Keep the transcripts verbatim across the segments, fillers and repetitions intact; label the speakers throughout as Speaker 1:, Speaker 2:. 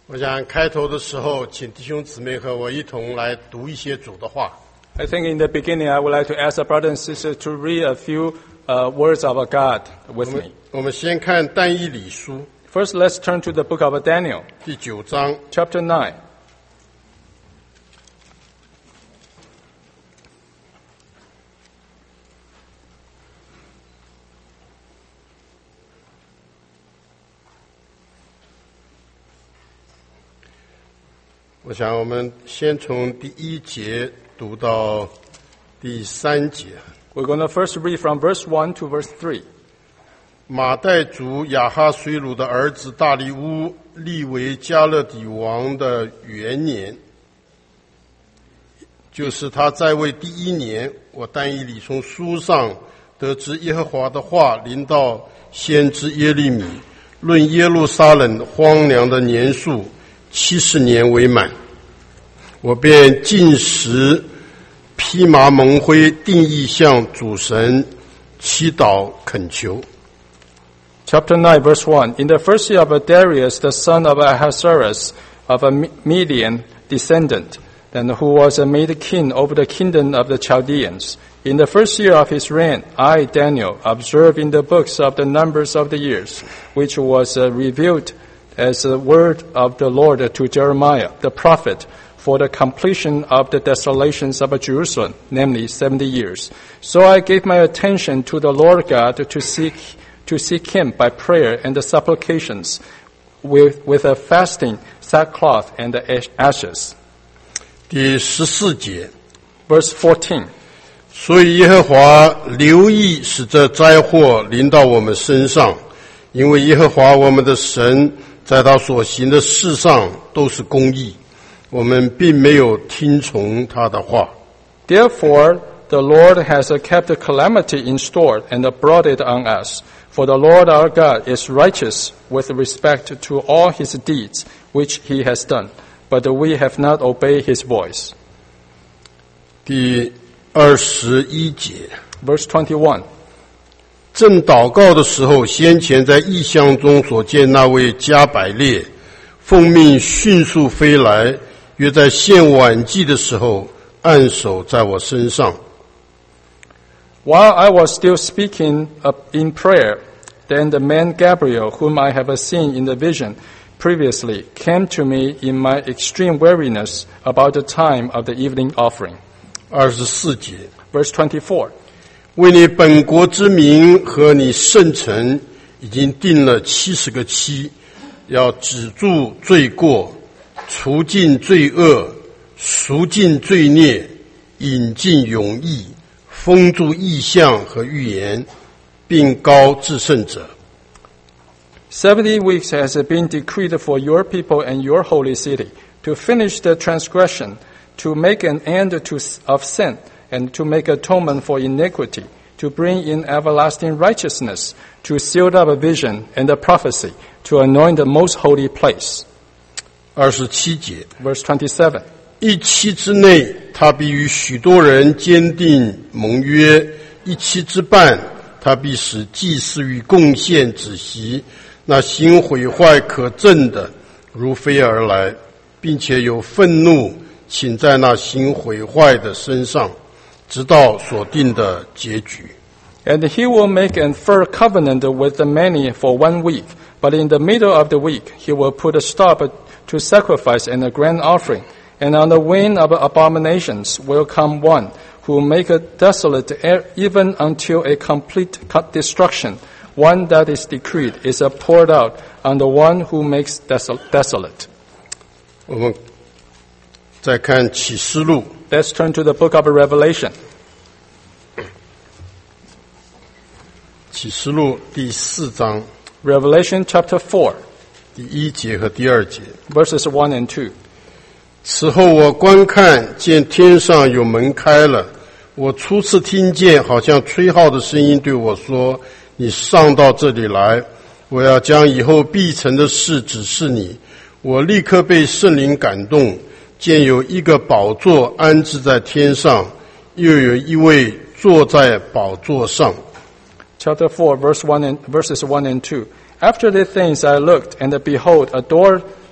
Speaker 1: 我想开头的时候，请弟兄姊妹和我一同来读一些主的话。
Speaker 2: I think in the beginning, I would like to ask the brothers and sisters to read a few uh, words of God with
Speaker 1: 我们
Speaker 2: me.
Speaker 1: 我们先看但以理书
Speaker 2: First, let's turn to the book of Daniel,
Speaker 1: 第九章。
Speaker 2: chapter nine.
Speaker 1: 我想我们先从第一节读到第三节。
Speaker 2: We're going to first read from verse one to verse three.
Speaker 1: 马代族亚哈水鲁的儿子大利乌立为加勒底王的元年，就是他在位第一年，我但以理从书上得知耶和华的话临到先知耶利米，论耶路撒冷荒凉的年数七十年为满，我便禁食，披麻蒙灰，定意向主神祈祷恳求。
Speaker 2: Chapter nine, verse one. In the first year of Darius, the son of Ahasuerus, of a Median descendant, and who was made king over the kingdom of the Chaldeans. In the first year of his reign, I, Daniel, observed in the books of the numbers of the years, which was uh, revealed as the word of the Lord to Jeremiah, the prophet, for the completion of the desolations of Jerusalem, namely seventy years. So I gave my attention to the Lord God to seek to seek him by prayer and the supplications with, with a fasting, sackcloth, and ashes.
Speaker 1: 第十四节，
Speaker 2: Verse fourteen.
Speaker 1: 所以耶和华留意使这灾祸临到我们身上，因为耶和华我们的神在他所行的事上都是公义，我们并没有听从他的话。
Speaker 2: Therefore, the Lord has kept the calamity in store and brought it on us. For the Lord our God is righteous with respect to all his deeds which he has done, but we have not obeyed his voice.
Speaker 1: 第二十一节，
Speaker 2: Verse twenty-one.
Speaker 1: 正祷告的时候，先前在异象中所见那位加百列，奉命迅速飞来，约在献晚祭的时候，按手在我身上。
Speaker 2: While I was still speaking in prayer, then the man Gabriel, whom I have seen in the vision previously, came to me in my extreme weariness about the time of the evening offering.
Speaker 1: 二十四节，
Speaker 2: Verse twenty-four.
Speaker 1: 为你本国之民和你圣城已经定了七十个期，要止住罪过，除尽罪恶，赎尽罪孽，引进永义，封住异象和预言，并高至圣者。
Speaker 2: Seventy weeks has been decreed for your people and your holy city, to finish the transgression, to make an end to, of sin, and to make atonement for iniquity, to bring in everlasting righteousness, to seal up a vision and a prophecy, to anoint the most holy place.
Speaker 1: 二十七节，
Speaker 2: Verse twenty-seven.
Speaker 1: 一期之内，他必与许多人坚定盟约；一期之半，他必使祭司与贡献止息。那行毁坏可憎的，如飞而来，并且有愤怒倾在那行毁坏的身上，直到所定的结局。
Speaker 2: And he will make a firm covenant with the many for one week, but in the middle of the week he will put a stop to sacrifice and a grand offering. And on the wing of abominations will come one who make it desolate even until a complete destruction. One that is decreed is poured out on the one who makes desolate.
Speaker 1: 我们再看启示录，
Speaker 2: Let's turn to the book of Revelation.
Speaker 1: 启示录第四章
Speaker 2: Revelation chapter four,
Speaker 1: 第一节和第二节。
Speaker 2: verses one and two.
Speaker 1: 此后我观看，见天上有门开了，我初次听见好像吹号的声音对我说，你上到这里来，我要将以后必成的事指示你。我立刻被圣灵感动，见有一个宝座安置在天上，又有一位坐在宝座上。
Speaker 2: Chapter four, verse one and, verses one and two. After these things I looked, and behold, a door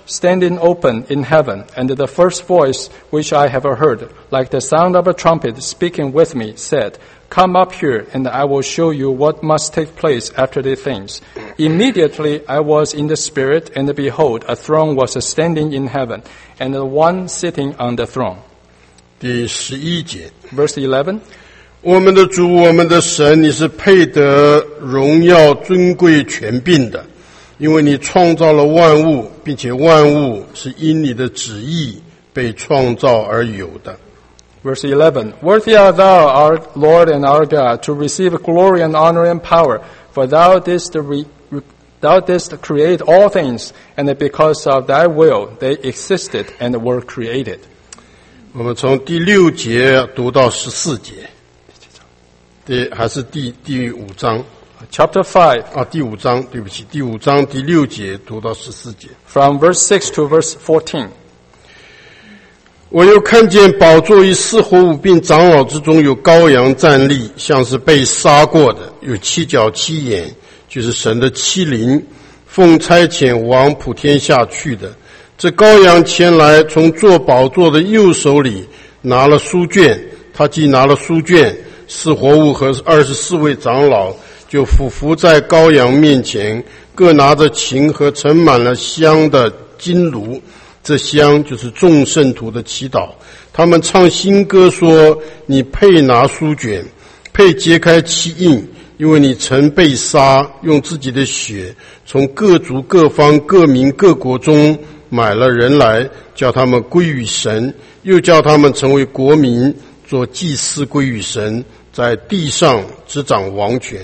Speaker 2: standing open in heaven, and the first voice which I have heard, like the sound of a trumpet speaking with me, said, Come up here, and I will show you what must take place after these things. Immediately I was in the Spirit, and behold, a throne was standing in heaven, and one sitting on the throne.
Speaker 1: 第十一节
Speaker 2: Verse eleven.
Speaker 1: 我们的主，我们的神，你是配得荣耀、尊贵、权柄的，因为你创造了万物，并且万物是因你的旨意被创造而有的。
Speaker 2: Verse eleven, Worthy art thou, our Lord and our God, to receive glory and honor and power, for thou didst, re, thou didst create all things, and because of thy will they existed and were created.
Speaker 1: 我们从第六节读到十四节，第还是第第五章
Speaker 2: Chapter five,
Speaker 1: 啊，第五章，对不起，第五章第六节读到十四节。
Speaker 2: from verse six to verse fourteen.
Speaker 1: 我又看见宝座与四活物并长老之中有羔羊站立，像是被杀过的，有七角七眼，就是神的七灵，奉差遣往普天下去的。这羔羊前来，从坐宝座的右手里拿了书卷，他既拿了书卷，四活物和二十四位长老就俯伏在羔羊面前，各拿着琴和盛满了香的金炉。这香就是众圣徒的祈祷，他们唱新歌说，你配拿书卷，配揭开七印，因为你曾被杀，用自己的血从各族各方各民各国中买了人来，叫他们归于神，又叫他们成为国民，做祭司归于神，在地上执掌王权。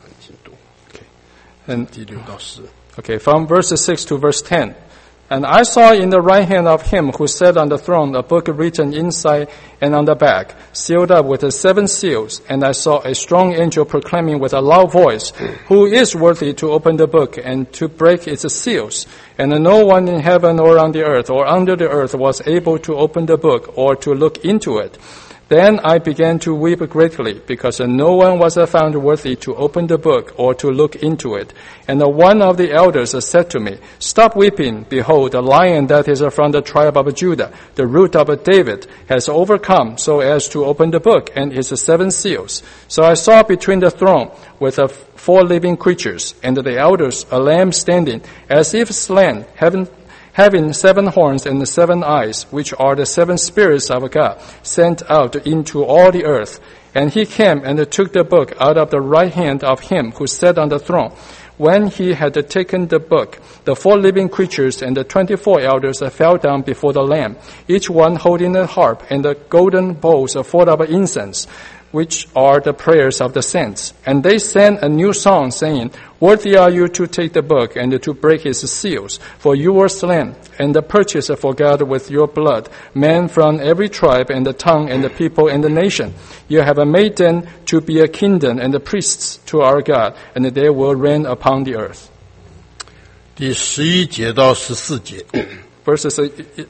Speaker 2: And
Speaker 1: 第六到十
Speaker 2: Okay, from verse six to verse ten. And I saw in the right hand of him who sat on the throne a book written inside and on the back, sealed up with the seven seals. And I saw a strong angel proclaiming with a loud voice, Who is worthy to open the book and to break its seals? And no one in heaven or on the earth or under the earth was able to open the book or to look into it. Then I began to weep greatly, because no one was found worthy to open the book or to look into it. And one of the elders said to me, Stop weeping. Behold, the lion that is from the tribe of Judah, the root of David, has overcome so as to open the book and its seven seals. So I saw between the throne with the four living creatures and the elders a lamb standing, as if slain, having having seven horns and seven eyes, which are the seven spirits of God, sent out into all the earth. And he came and took the book out of the right hand of him who sat on the throne. When he had taken the book, the four living creatures and the twenty-four elders fell down before the Lamb, each one holding a harp and the golden bowls full of incense, which are the prayers of the saints. And they sang a new song, saying, Worthy are you to take the book and to break its seals, for you were slain, and purchased for God with your blood men from every tribe and the tongue and the people and the nation. You have made them to be a kingdom and the priests to our God, and they will reign upon the earth.
Speaker 1: 第十一节到十四节。
Speaker 2: Verses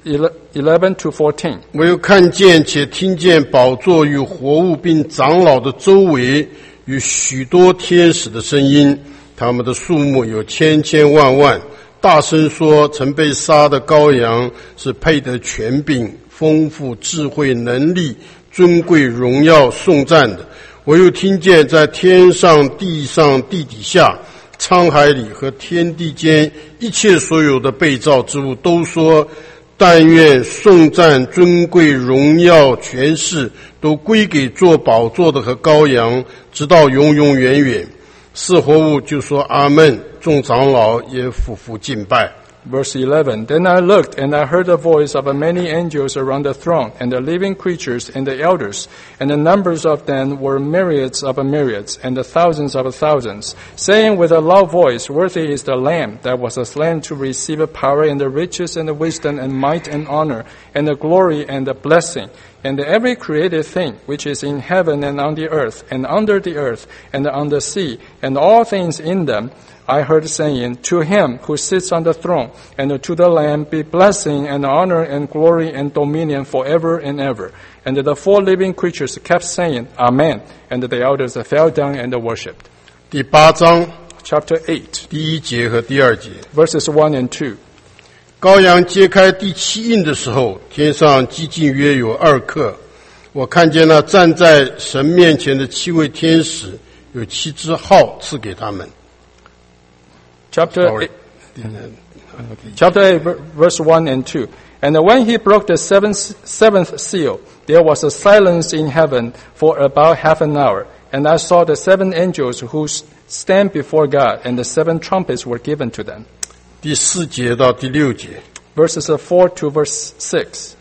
Speaker 2: eleven to fourteen.
Speaker 1: 我又看见且听见宝座与活物并长老的周围有许多天使的声音，他们的数目有千千万万，大声说，曾被杀的羔羊是配得权柄、丰富、智慧、能力、尊贵、荣耀、颂赞的。我又听见在天上、地上、地底下、沧海里和天地间一切所有的被造之物都说，但愿颂赞、尊贵、荣耀、权势都归给坐宝座的和羔羊，直到永永远远。四活物就说阿们，众长老也俯伏敬拜。
Speaker 2: Verse eleven, Then I looked, and I heard the voice of many angels around the throne, and the living creatures and the elders, and the numbers of them were myriads of myriads, and the thousands of thousands, saying with a loud voice, Worthy is the Lamb that was slain to receive power and the riches and the wisdom and might and honor, and the glory and the blessing. And every created thing which is in heaven and on the earth, and under the earth, and on the sea, and all things in them, I heard saying, To him who sits on the throne, and to the Lamb be blessing and honor and glory and dominion forever and ever. And the four living creatures kept saying, Amen. And the elders fell down and worshipped.
Speaker 1: 第八章
Speaker 2: Chapter eight,
Speaker 1: 第一节和第二节。
Speaker 2: verses one and two.
Speaker 1: 羔羊揭开第七印的时候，天上寂静约有二刻，我看见了站在神面前的七位天使，有七支号赐给他们。
Speaker 2: Chapter eight, okay. Chapter eight, verse one and two. And when he broke the seventh, seventh seal, there was a silence in heaven for about half an hour. And I saw the seven angels who stand before God, and the seven trumpets were given to them.
Speaker 1: 第四节到第六节
Speaker 2: Verses four to verse six.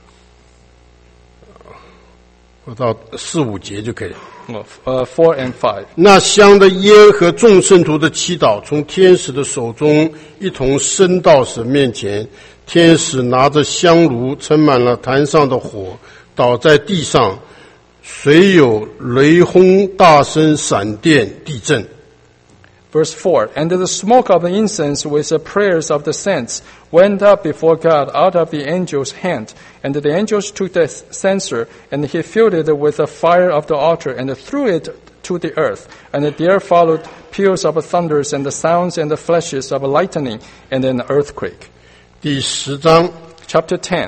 Speaker 1: 我到四五节就可以。
Speaker 2: Uh, four and five.
Speaker 1: 那香的烟和众圣徒的祈祷从天使的手中一同升到神面前，天使拿着香炉盛满了坛上的火，倒在地上，随有雷轰、大声、闪电、地震。
Speaker 2: Verse four, and the smoke of the incense with the prayers of the saints went up before God out of the angel's hand. And the angels took the censer, and he filled it with the fire of the altar, and threw it to the earth. And there followed peals of thunders, and the sounds and the flashes of lightning, and an earthquake.
Speaker 1: 第十章
Speaker 2: Chapter ten.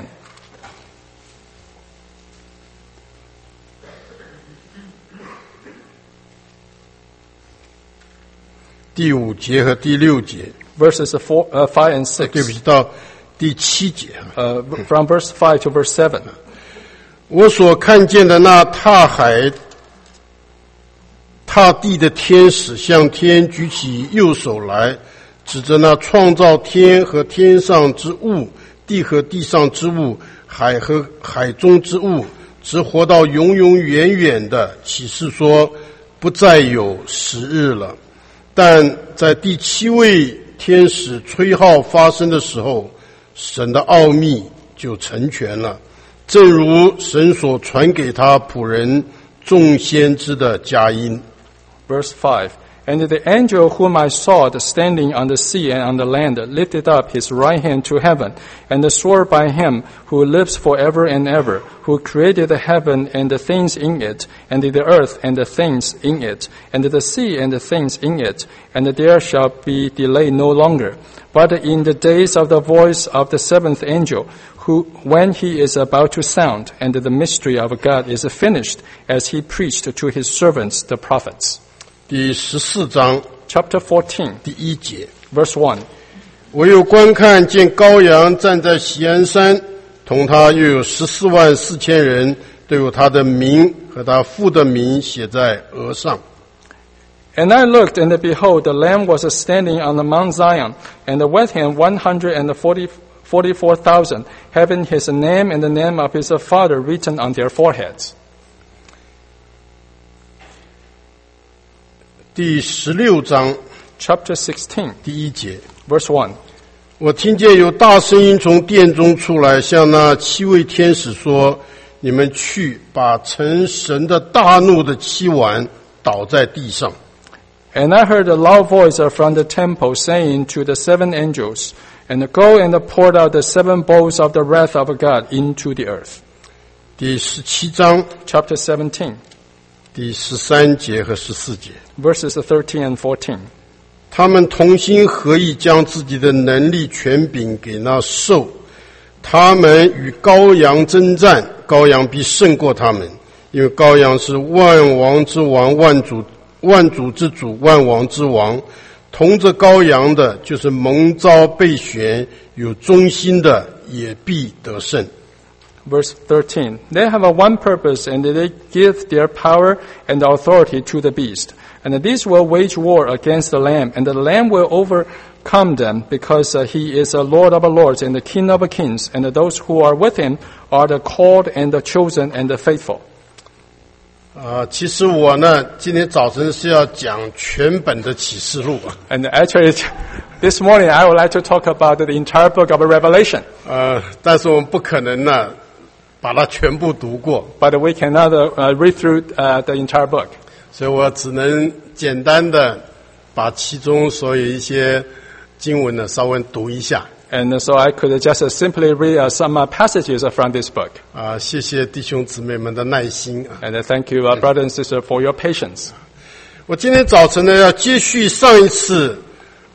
Speaker 1: 第五节和第六节
Speaker 2: Verses four, uh, five and six.
Speaker 1: 对不起，到第七节
Speaker 2: Uh, from verse five to verse seven.
Speaker 1: 我所看见的那踏海踏地的天使向天举起右手来，指着那创造天和天上之物，地和地上之物，海和海中之物，直活到永永远远的，启示说不再有时日了。但在第七位天使吹号发生的时候，神的奥秘就成全了，正如神所传给他仆人众先知的佳音。
Speaker 2: Verse five. And the angel whom I saw standing on the sea and on the land lifted up his right hand to heaven, and swore by him who lives forever and ever, who created the heaven and the things in it, and the earth and the things in it, and the sea and the things in it, and there shall be delay no longer. But in the days of the voice of the seventh angel, who, when he is about to sound, and the mystery of God is finished, as he preached to his servants the prophets.
Speaker 1: 第十四章
Speaker 2: Chapter fourteen,
Speaker 1: 第一节，
Speaker 2: verse one.
Speaker 1: 我又观看见羔羊站在锡安山，同他又有十四万四千人，都有他的名和他父的名写在额上。
Speaker 2: And I looked, and behold, the Lamb was standing on the Mount Zion, and with him one hundred forty-four thousand, having his name and the name of his father written on their foreheads.
Speaker 1: 第十六章
Speaker 2: Chapter sixteen,
Speaker 1: 第一节，
Speaker 2: verse one.
Speaker 1: 我听见有大声音从殿中出来，向那七位天使说：“你们去，把盛神的大怒的七碗倒在地上。”
Speaker 2: And I heard a loud voice from the temple saying to the seven angels, and go and pour out the seven bowls of the wrath of God into the earth.
Speaker 1: 第十七章
Speaker 2: Chapter seventeen,
Speaker 1: 第十三节和十四节，
Speaker 2: verses thirteen and fourteen.
Speaker 1: 他们同心合意，将自己的能力权柄给那兽，他们与羔羊征战，羔羊必胜过他们，因为羔羊是万王之王，万主万主之主，万王之王。同着羔羊的，就是蒙召被选有忠心的，也必得胜。
Speaker 2: Verse thirteen. They have a one purpose, and they give their power and authority to the beast. And these will wage war against the Lamb, and the Lamb will overcome them, because uh, he is a Lord of lords and the King of kings, and those who are with him are the called and the chosen and the faithful.
Speaker 1: 啊，其实我呢，今天早晨是要讲全本的启示录。
Speaker 2: And actually, this morning I would like to talk about the entire book of Revelation.
Speaker 1: 呃，但是我们不可能呢，把它全部读过，
Speaker 2: But we cannot uh, read through uh, the entire book.
Speaker 1: 所以我只能简单的把其中所有一些经文呢稍微读一下。
Speaker 2: And so I could just simply read uh, some uh, passages from this book.
Speaker 1: 啊，谢谢弟兄姊妹们的耐心啊！
Speaker 2: And thank you, uh, brothers and sisters, for your patience.
Speaker 1: 我今天早晨呢要接续上一次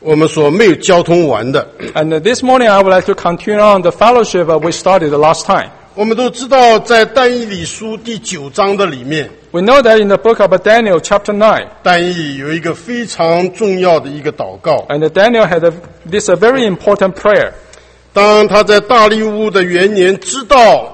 Speaker 1: 我们所没有交通完的。
Speaker 2: And this morning I would like to continue on the fellowship we started the last time.
Speaker 1: 我们都知道，在但以理书第九章的里面，
Speaker 2: We know that in the book of Daniel chapter nine,
Speaker 1: 但以理有一个非常重要的一个祷告。
Speaker 2: and Daniel had a, this a very important prayer.
Speaker 1: 当他在大利乌的元年知道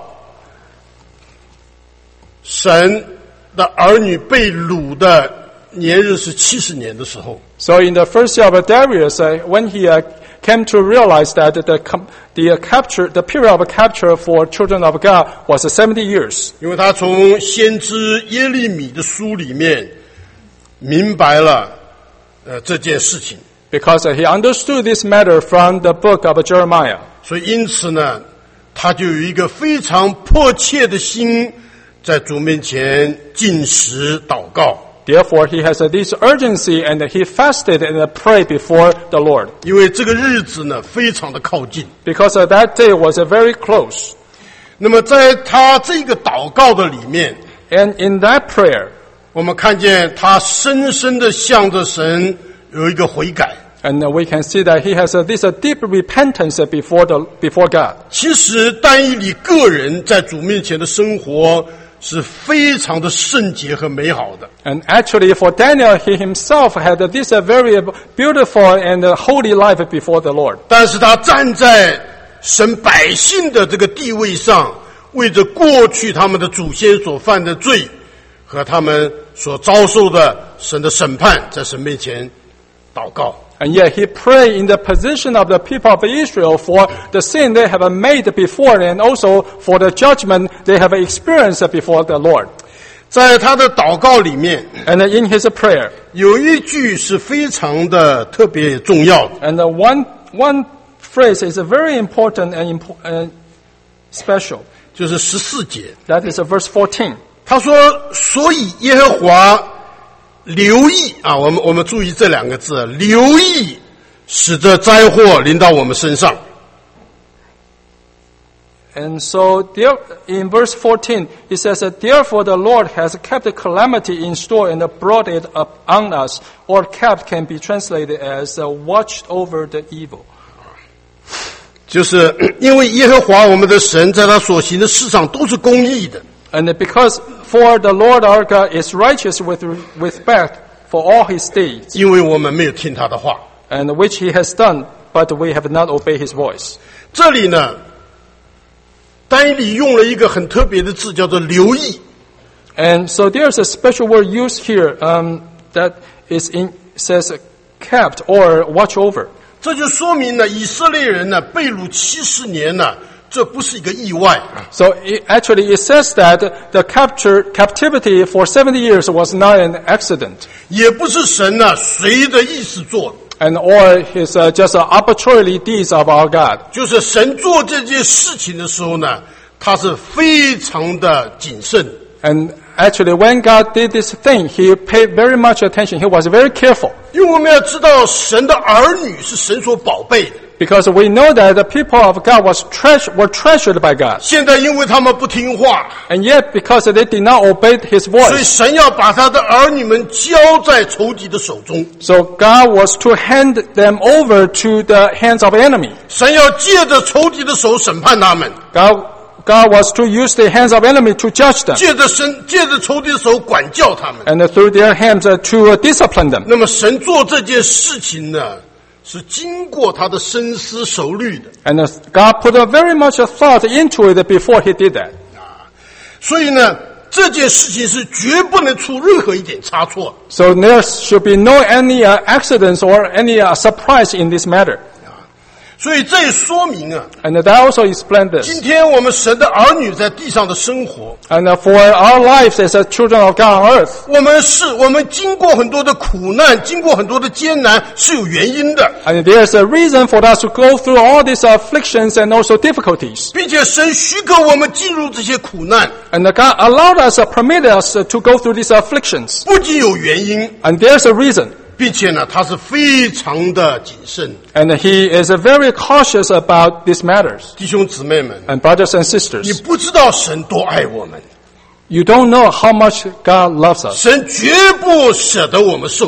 Speaker 1: 神的儿女被掳的年日是七十年的时候，
Speaker 2: So in the first year of Darius, uh, when he uh, came to realize that the com- the uh, capture, the period of capture for children of God was uh, seventy years,
Speaker 1: 因为他从先知耶利米的书里面明白了呃这件事情，
Speaker 2: because uh, he understood this matter from the book of Jeremiah.
Speaker 1: 所以因此呢，他就有一个非常迫切的心，在主面前禁食祷告。
Speaker 2: Therefore, he has uh, this urgency, and he fasted and uh, prayed before the Lord,
Speaker 1: 因为这个日子呢非常的靠近。
Speaker 2: because uh, that day was uh, very close.
Speaker 1: 那么在他这个祷告的里面，
Speaker 2: And in that prayer,
Speaker 1: 我们看见他深深的向着神有一个悔改。
Speaker 2: and uh, we can see that he has uh, this uh, deep repentance uh, before the before God.
Speaker 1: 其实但以理个人在主面前的生活是非常的圣洁和美好的。
Speaker 2: And actually, for Daniel, he himself had uh, this uh, very beautiful and uh, holy life before the Lord.
Speaker 1: 但是他站在神百姓的这个地位上，为着过去他们的祖先所犯的罪和他们所遭受的神的审判，在神面前祷告。
Speaker 2: And yet he prayed in the position of the people of Israel for the sin they have made before, and also for the judgment they have experienced before the Lord.
Speaker 1: 在他的祷告里面，
Speaker 2: And in his prayer,
Speaker 1: 有一句是非常的特别重要的，
Speaker 2: and the one one phrase is very important and impo- uh, special.
Speaker 1: 就是十四节。
Speaker 2: That is uh, verse fourteen.
Speaker 1: 他说：“所以耶和华留意啊，我们我们注意这两个字，留意使这灾祸临到我们身上。”
Speaker 2: And so there, in verse fourteen, it says that therefore the Lord has kept the calamity in store and brought it up on us, or kept can be translated as uh, watched over the evil.
Speaker 1: 就是因为耶和华我们的神在他所行的事上都是公义的，
Speaker 2: And because for the Lord our God is righteous with respect for all his deeds,
Speaker 1: 因为我们没有听他的话。
Speaker 2: and which he has done, but we have not obeyed his voice.
Speaker 1: 这里呢，但以理用了一个很特别的字，叫做留意。
Speaker 2: And so there's a special word used here um, that is in says kept or watch over.
Speaker 1: 这就说明呢，以色列人呢被掳七十年呢，这不是一个意外。
Speaker 2: So it, actually it says that the capture captivity for seventy years was not an accident,
Speaker 1: 也不是神呢随着意思做的，
Speaker 2: and or his uh, just uh, arbitrary deeds of our God.
Speaker 1: 就是神做这件事情的时候呢，他是非常的谨慎。
Speaker 2: And actually when God did this thing, he paid very much attention. He was very careful.
Speaker 1: 因为我们要知道，神的儿女是神所宝贝的。
Speaker 2: Because we know that the people of God was treasure, were treasured by God.
Speaker 1: 现在因为他们不听话，
Speaker 2: And yet because they did not obey his
Speaker 1: 所以
Speaker 2: voice,
Speaker 1: 神要把他的儿女们交在仇敌的手中。
Speaker 2: so God was to hand them over to the hands of enemy.
Speaker 1: 神要借着仇敌的手审判他们，
Speaker 2: God, God was to use the hands of enemy to judge them,
Speaker 1: 借着神借着仇敌的手管教他们。
Speaker 2: and through their hands uh, to uh, discipline them.
Speaker 1: 那么神做这件事情呢，是经过他的深思熟虑的。
Speaker 2: And uh, God put a very much a thought into it before he did that.
Speaker 1: 所以呢，这件事情是绝不能出任何一点差错。
Speaker 2: So there should be no any uh, accidents or any uh, surprise in this matter.
Speaker 1: 所以这也说明啊，
Speaker 2: And that also explains
Speaker 1: 今
Speaker 2: this.
Speaker 1: 天我们神的儿女在地上的生活，
Speaker 2: And uh, for our lives as uh, children of God on earth,
Speaker 1: 我们是我们经过很多的苦难，经过很多的艰难，是有原因的，
Speaker 2: and there's a reason for us to go through all these afflictions and also difficulties.
Speaker 1: 并且神许可我们进入这些苦难，
Speaker 2: And uh, God allowed us, uh, permitted us uh, to go through these afflictions.
Speaker 1: 不仅有原因，
Speaker 2: And there's a reason.
Speaker 1: 并且呢，他是非常的谨慎。
Speaker 2: And he is uh, very cautious about these matters.
Speaker 1: 弟兄姊妹们，
Speaker 2: And brothers and
Speaker 1: 你
Speaker 2: sisters,
Speaker 1: 不知道神多爱我们，
Speaker 2: you don't know how much God loves us.
Speaker 1: 神绝不舍得我们受苦的。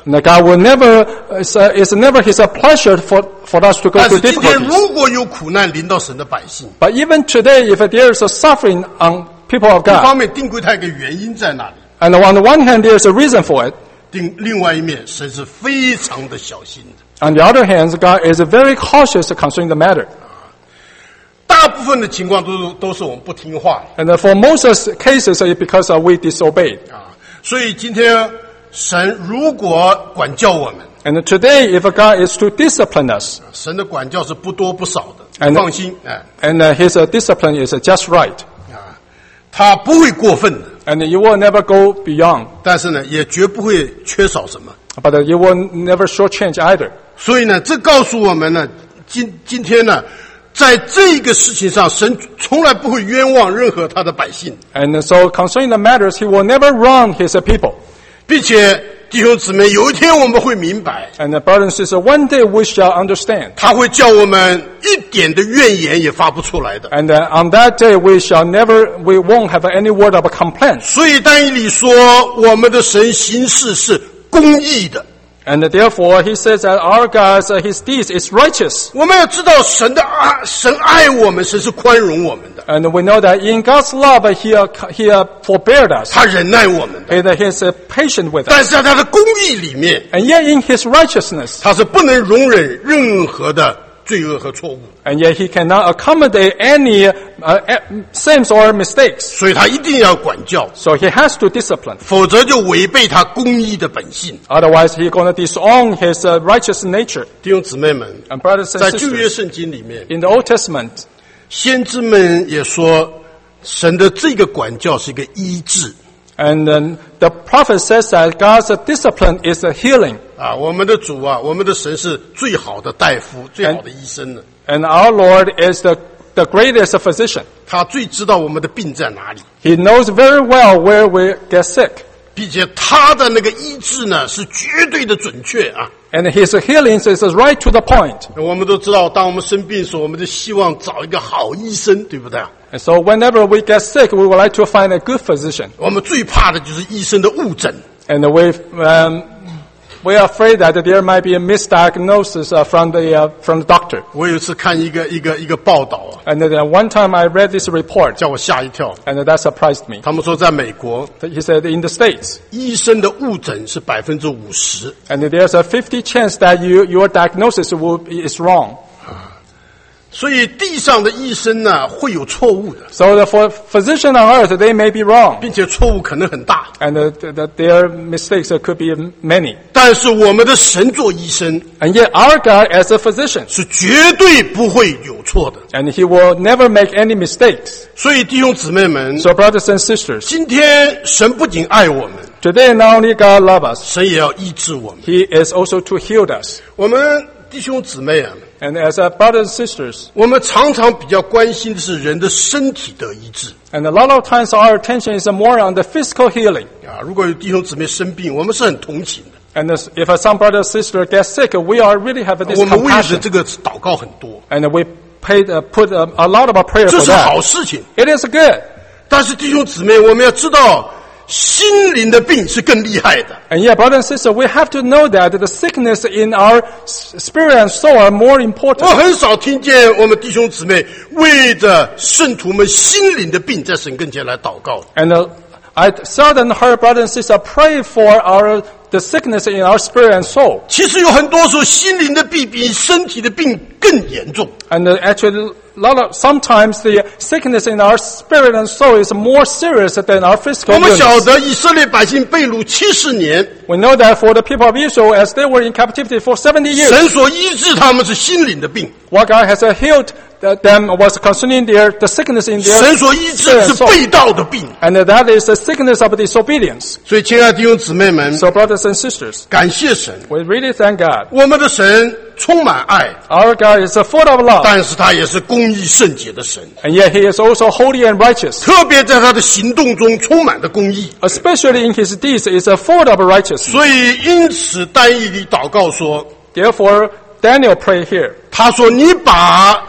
Speaker 2: And God will never, it's, uh, it's never His pleasure for, for us to go
Speaker 1: 但
Speaker 2: through
Speaker 1: 是今天
Speaker 2: difficulties.
Speaker 1: 如果有苦难临到神的百姓，
Speaker 2: But even today, if there is a suffering on people of
Speaker 1: 一
Speaker 2: God,
Speaker 1: 方面定规它有一个原因在那里，
Speaker 2: and on the one hand, there is a reason for it.
Speaker 1: 另另外一面，神是非常的小心的。
Speaker 2: On the other hand, God is very cautious concerning the matter.
Speaker 1: 大部分的情况都是都是我们不听话
Speaker 2: And for most cases, it's because we disobeyed.
Speaker 1: 啊，所以今天神如果管教我们，
Speaker 2: And today, if God is to discipline us,
Speaker 1: 神的管教是不多不少的，
Speaker 2: And-
Speaker 1: 放心，哎
Speaker 2: and uh, His uh, discipline is uh, just right,
Speaker 1: 啊，他不会过分的，
Speaker 2: and you will never go beyond,
Speaker 1: 但是呢，也绝不会缺少什么。
Speaker 2: but uh, you will never shortchange either.
Speaker 1: 所以呢，这告诉我们呢，今今天呢，在这个事情上，神从来不会冤枉任何他的百姓，
Speaker 2: And so concerning the matters, He will never wrong His uh, people.
Speaker 1: 并且弟兄姊妹，有一天我们会明白，
Speaker 2: And uh, brothers and sisters, one day we shall understand.
Speaker 1: 他会叫我们一点的怨言也发不出来的。
Speaker 2: And uh, on that day, we shall never, we won't have any word of complaint.
Speaker 1: 所以但以理说，我们的神行事是公义的。
Speaker 2: And uh, therefore, He says that our God, uh, His deeds is righteous.
Speaker 1: 我们要知道神的爱，神爱我们，神是宽容我们的，
Speaker 2: And we know that in God's love, uh, He, uh, he uh, forbeared us.
Speaker 1: 他忍耐我们的。
Speaker 2: And uh, He is uh, patient with
Speaker 1: 但
Speaker 2: us.
Speaker 1: 是在他的公义里面，
Speaker 2: And yet in His righteousness,
Speaker 1: 他是不能容忍任何的罪恶和错误，
Speaker 2: and yet He cannot accommodate any uh, sins or mistakes.
Speaker 1: 所以他一定要管教，
Speaker 2: So He has to discipline.
Speaker 1: 否则就违背他公义的本性。
Speaker 2: Otherwise, He's going to disown His uh, righteous nature.
Speaker 1: 弟兄姊妹们，
Speaker 2: And brothers
Speaker 1: 在
Speaker 2: and
Speaker 1: 旧约
Speaker 2: sisters,
Speaker 1: 圣经里面，
Speaker 2: in the Old Testament,
Speaker 1: 先知们也说，神的这个管教是一个医治
Speaker 2: and then the prophet says that God's discipline is a healing.
Speaker 1: 啊。我们的主啊，我们的神是最好的大夫，最好的医生呢。
Speaker 2: And our Lord is the, the greatest physician.
Speaker 1: 他最知道我们的病在哪里，
Speaker 2: He knows very well where we get sick.
Speaker 1: 并且他的那个医治呢是绝对的准确啊。
Speaker 2: And His healing is right to the point.
Speaker 1: 我们都知道，当我们生病时，我们就希望找一个好医生，对不对？
Speaker 2: And so whenever we get sick, we would like to find a good physician.
Speaker 1: 我们最怕的就是医生的误诊。
Speaker 2: And we um, we are afraid that there might be a misdiagnosis uh, from the uh, from the doctor.
Speaker 1: 我有一次看一个一个一个报道啊，
Speaker 2: And then one time I read this report,
Speaker 1: 叫我吓一跳。
Speaker 2: and that surprised me.
Speaker 1: 他们说，在美国，
Speaker 2: He said in the States,
Speaker 1: 医生的误诊是百分之五十。
Speaker 2: and there's a fifty chance that you, your diagnosis will be, is wrong.
Speaker 1: 所以地上的医生呢会有错误的，
Speaker 2: So the, for physician on earth, they may be wrong,
Speaker 1: 并且错误可能很大。
Speaker 2: and the, the, their mistakes could be many.
Speaker 1: 但是我们的神做医生
Speaker 2: And yet our God as a physician,
Speaker 1: 是绝对不会有错的。
Speaker 2: and He will never make any mistakes.
Speaker 1: 所以弟兄姊妹们，
Speaker 2: So brothers and sisters,
Speaker 1: 今天神不仅爱我们，
Speaker 2: today not only God loves us,
Speaker 1: 神也要医治我们。
Speaker 2: He is also to heal us.
Speaker 1: 我们弟兄姊妹啊，
Speaker 2: And as a brothers and sisters,
Speaker 1: 我们常常比较关心的是人的身体得医治
Speaker 2: and a lot of times our attention is more on the physical healing.
Speaker 1: 啊。如果有弟兄姊妹生病，我们是很同情的，
Speaker 2: And as- if some brother or sister gets sick, we are really have this
Speaker 1: 我们为了
Speaker 2: compassion.
Speaker 1: 这个祷告很多，
Speaker 2: And we paid, uh, put uh, a lot of our prayer
Speaker 1: 这
Speaker 2: for
Speaker 1: 是好
Speaker 2: that.
Speaker 1: 事情。
Speaker 2: It is good.
Speaker 1: 但是弟兄姊妹，我们要知道，心灵的病是更厉害的。
Speaker 2: And yeah, brother and sister, we have to know that the sickness in our s- spirit and soul are more
Speaker 1: 我
Speaker 2: important.
Speaker 1: 很少听见我们弟兄姊妹为着圣徒们心灵的病在神跟前来祷告。
Speaker 2: And uh, I seldom heard brother and sister pray for our the sickness in our spirit and soul.
Speaker 1: 其实有很多时候，心灵的病比身体的病更严重。
Speaker 2: And uh, actually, a lot of, sometimes the sickness in our spirit and soul is more serious than our physical
Speaker 1: 我们晓
Speaker 2: illness.
Speaker 1: 得以色列百姓被掳七十年，
Speaker 2: We know that for the people of Israel, as they were in captivity for seventy years,
Speaker 1: 神所医治他们是心灵的病，
Speaker 2: what God has uh, healed uh, them was concerning their the sickness in their
Speaker 1: 神所医治
Speaker 2: spirit
Speaker 1: 是
Speaker 2: and soul.
Speaker 1: 背道的病。
Speaker 2: And uh, that is the sickness of disobedience.
Speaker 1: 所以，亲爱的弟兄姊妹们，
Speaker 2: So brothers and sisters,
Speaker 1: 感谢神，
Speaker 2: we really thank God.
Speaker 1: 我们的神充满爱，
Speaker 2: Our God is a full of love,
Speaker 1: 但是他也是公义圣洁的神，
Speaker 2: and yet He is also holy and righteous.
Speaker 1: 特别在他的行动中充满的公义。
Speaker 2: Especially in His deeds is a full of righteousness.
Speaker 1: 所以，因此但以理祷告说，
Speaker 2: Therefore, Daniel prayed here.
Speaker 1: 他说：“你把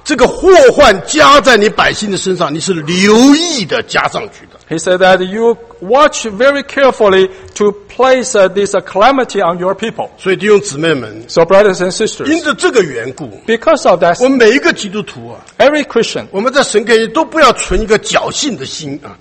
Speaker 1: 这个祸患加在你百姓的身上，你是留意的加上去的。
Speaker 2: He said that you watch very carefully to place uh, this uh, calamity on your people.
Speaker 1: 所以弟兄姊妹们，
Speaker 2: So brothers and sisters,
Speaker 1: 因着这个缘故，
Speaker 2: because of that,
Speaker 1: 我们每一个基督徒啊，
Speaker 2: every Christian,
Speaker 1: 我们在神面前都不要存一个侥幸的心啊。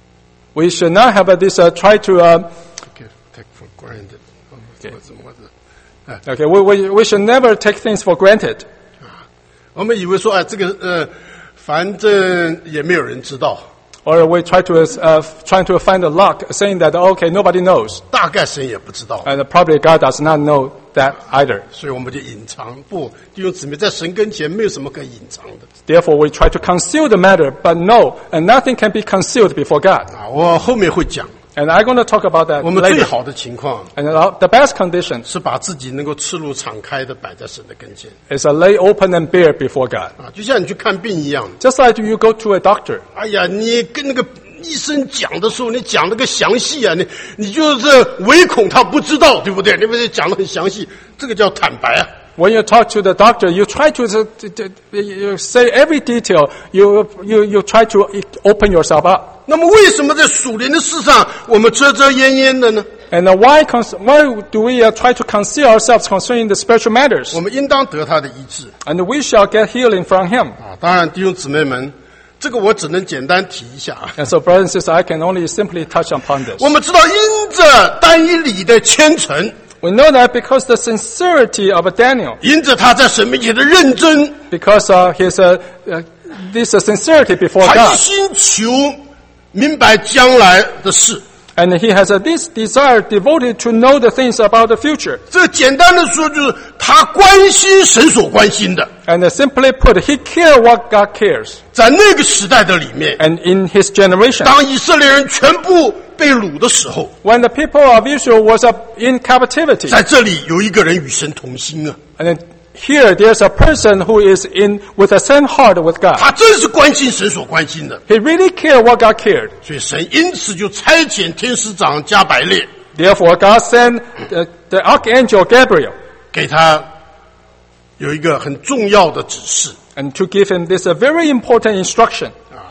Speaker 2: we should not have uh, this uh, try to uh,
Speaker 1: Okay, take for granted.
Speaker 2: Okay.
Speaker 1: 怎么怎么
Speaker 2: okay, we, we we should never take things for granted.
Speaker 1: 我们以为说，哎，这个呃，反正也没有人知道，
Speaker 2: Or we try to uh, trying to find a luck, saying that okay, nobody knows,
Speaker 1: 大概神也不知道，
Speaker 2: and probably God does not know that either.
Speaker 1: 所以我们就隐藏。不，弟兄姊妹，在神跟前没有什么可以隐藏的
Speaker 2: Therefore, we try to conceal the matter, but no, and nothing can be concealed before God.
Speaker 1: 啊。我后面会讲，
Speaker 2: And I'm going to talk about that
Speaker 1: 我们最
Speaker 2: later.
Speaker 1: 好的情况
Speaker 2: And the best condition
Speaker 1: 是把自己能够赤露敞开的摆在神的跟前
Speaker 2: is a lay open and bare before God.
Speaker 1: 啊，就像你去看病一样。
Speaker 2: Just like you go to a doctor.
Speaker 1: 哎呀，你跟那个医生讲的时候，你讲那个详细啊，你你就是唯恐他不知道，对不对？你不是讲得很详细，这个叫坦白啊。
Speaker 2: When you talk to the doctor, you try to, to, to you say every detail. You, you, you try to open yourself up.
Speaker 1: 那么为什么在属灵的事上我们遮遮掩掩的呢？
Speaker 2: And uh, why, cons- why do we uh, try to conceal ourselves concerning the spiritual matters?
Speaker 1: 我们应当得他的医治
Speaker 2: And we shall get healing from Him.
Speaker 1: 啊！当然，弟兄姊妹们，这个我只能简单提一下啊。
Speaker 2: And so, brothers and sisters, I can only simply touch upon this.
Speaker 1: 我们知道，因着单一理的虔诚，
Speaker 2: We know that because the sincerity of Daniel,
Speaker 1: 因着他在神面前的认真，
Speaker 2: because uh, his uh, uh, this uh, sincerity before
Speaker 1: 他一
Speaker 2: God,
Speaker 1: 心求明白将来的事。
Speaker 2: and he has uh, this desire devoted to know the things about the future.
Speaker 1: 这简单的说，就是他关心神所关心的。
Speaker 2: And uh, simply put, he cares what God cares.
Speaker 1: 在那个时代的里面，
Speaker 2: And in his generation,
Speaker 1: 当以色列人全部被掳的时候，
Speaker 2: when the people of Israel was uh, in captivity,
Speaker 1: 在这里有一个人与神同心啊，
Speaker 2: and then here there's a person who is in with the same heart with God.
Speaker 1: 他真是关心神所关心的，
Speaker 2: He really cared what God cared.
Speaker 1: 所以神因此就差遣天使长加百列
Speaker 2: Therefore, God sent the, the archangel Gabriel
Speaker 1: 给他有一个很重要的指示。
Speaker 2: and to give him this a very important instruction.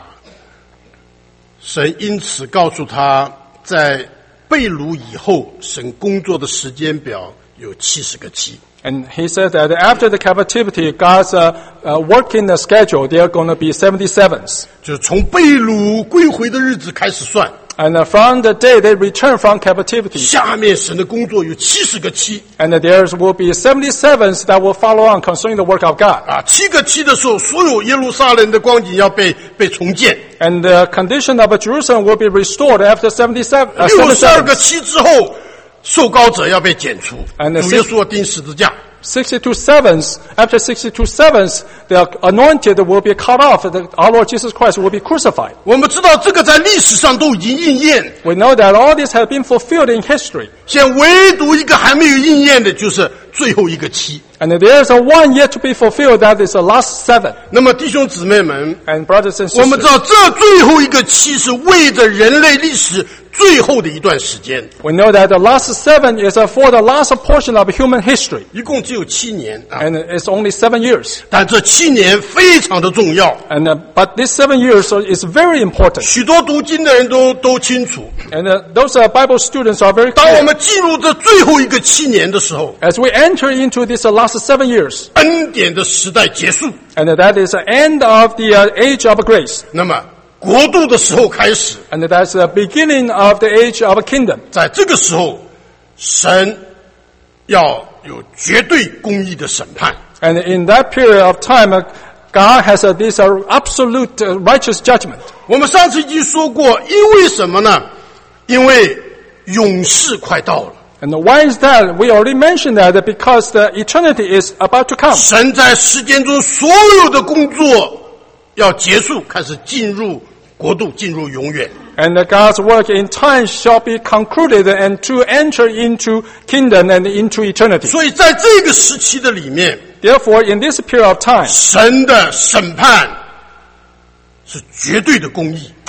Speaker 1: 神因此告诉他，在被掳以后，神工作的时间表有七十个期。
Speaker 2: And he said that after the captivity, God's uh, uh, working the schedule, there are going to be seventy-sevens.
Speaker 1: 就是从被掳归回的日子开始算，
Speaker 2: And uh, from the day they return from captivity,
Speaker 1: 下面神的工作有七十个期
Speaker 2: and uh, there will be seventy-sevens that will follow on concerning the work of God.
Speaker 1: 啊，七个期的时候，所有耶路撒冷的光景要被被重建。
Speaker 2: And the condition of Jerusalem will be restored after seventy-seven. Uh,
Speaker 1: 六十二
Speaker 2: seventy-seven.
Speaker 1: 个期之后，受膏者要被剪除，
Speaker 2: And the
Speaker 1: 主耶稣要钉十字架。
Speaker 2: sixty-two sevens, after sixty-two sevens, the anointed will be cut off. The, our Lord Jesus Christ will be crucified.
Speaker 1: 我们知道这个在历史上都已经应验，
Speaker 2: We know that all this has been fulfilled in history.
Speaker 1: 现在唯独一个还没有应验的，就是最后一个期。
Speaker 2: And there is a one yet to be fulfilled, that is the last seven.
Speaker 1: 那么弟兄姊妹们，
Speaker 2: And brothers and
Speaker 1: 我们知
Speaker 2: sisters,
Speaker 1: 道这最后一个期是为着人类历史最后的一段时间，
Speaker 2: we know that the last seven is uh, for the last portion of human history.
Speaker 1: 一共只有七年啊，
Speaker 2: And it's only seven years.
Speaker 1: 但这七年非常的重要，
Speaker 2: And uh, but this seven years is very important.
Speaker 1: 许多读经的人都都清楚。
Speaker 2: And uh, those uh, Bible students are very
Speaker 1: 当我
Speaker 2: clear.
Speaker 1: 们进入这最后一个七年的时候，
Speaker 2: As we enter into this uh, last seven years,
Speaker 1: 恩典的时代结束，
Speaker 2: and uh, that is the end of the uh, age of grace.
Speaker 1: 那么国度的时候开始，
Speaker 2: And that's the beginning of the age of a kingdom.
Speaker 1: 在这个时候，神要有绝对公义的审判。
Speaker 2: And in that period of time, uh, God has uh, this uh, absolute uh, righteous judgment.
Speaker 1: 我们上次已经说过，因为什么呢？因为永世快到了，
Speaker 2: And why is that? We already mentioned that because the eternity is about to come.
Speaker 1: 神在时间中所有的工作要结束，开始进入国度，进入永远。
Speaker 2: And uh, God's work in time shall be concluded and to enter into kingdom and into eternity.
Speaker 1: 所以在这个时期的里面，
Speaker 2: Therefore, in this period of time,
Speaker 1: 神的审判是绝对的公义。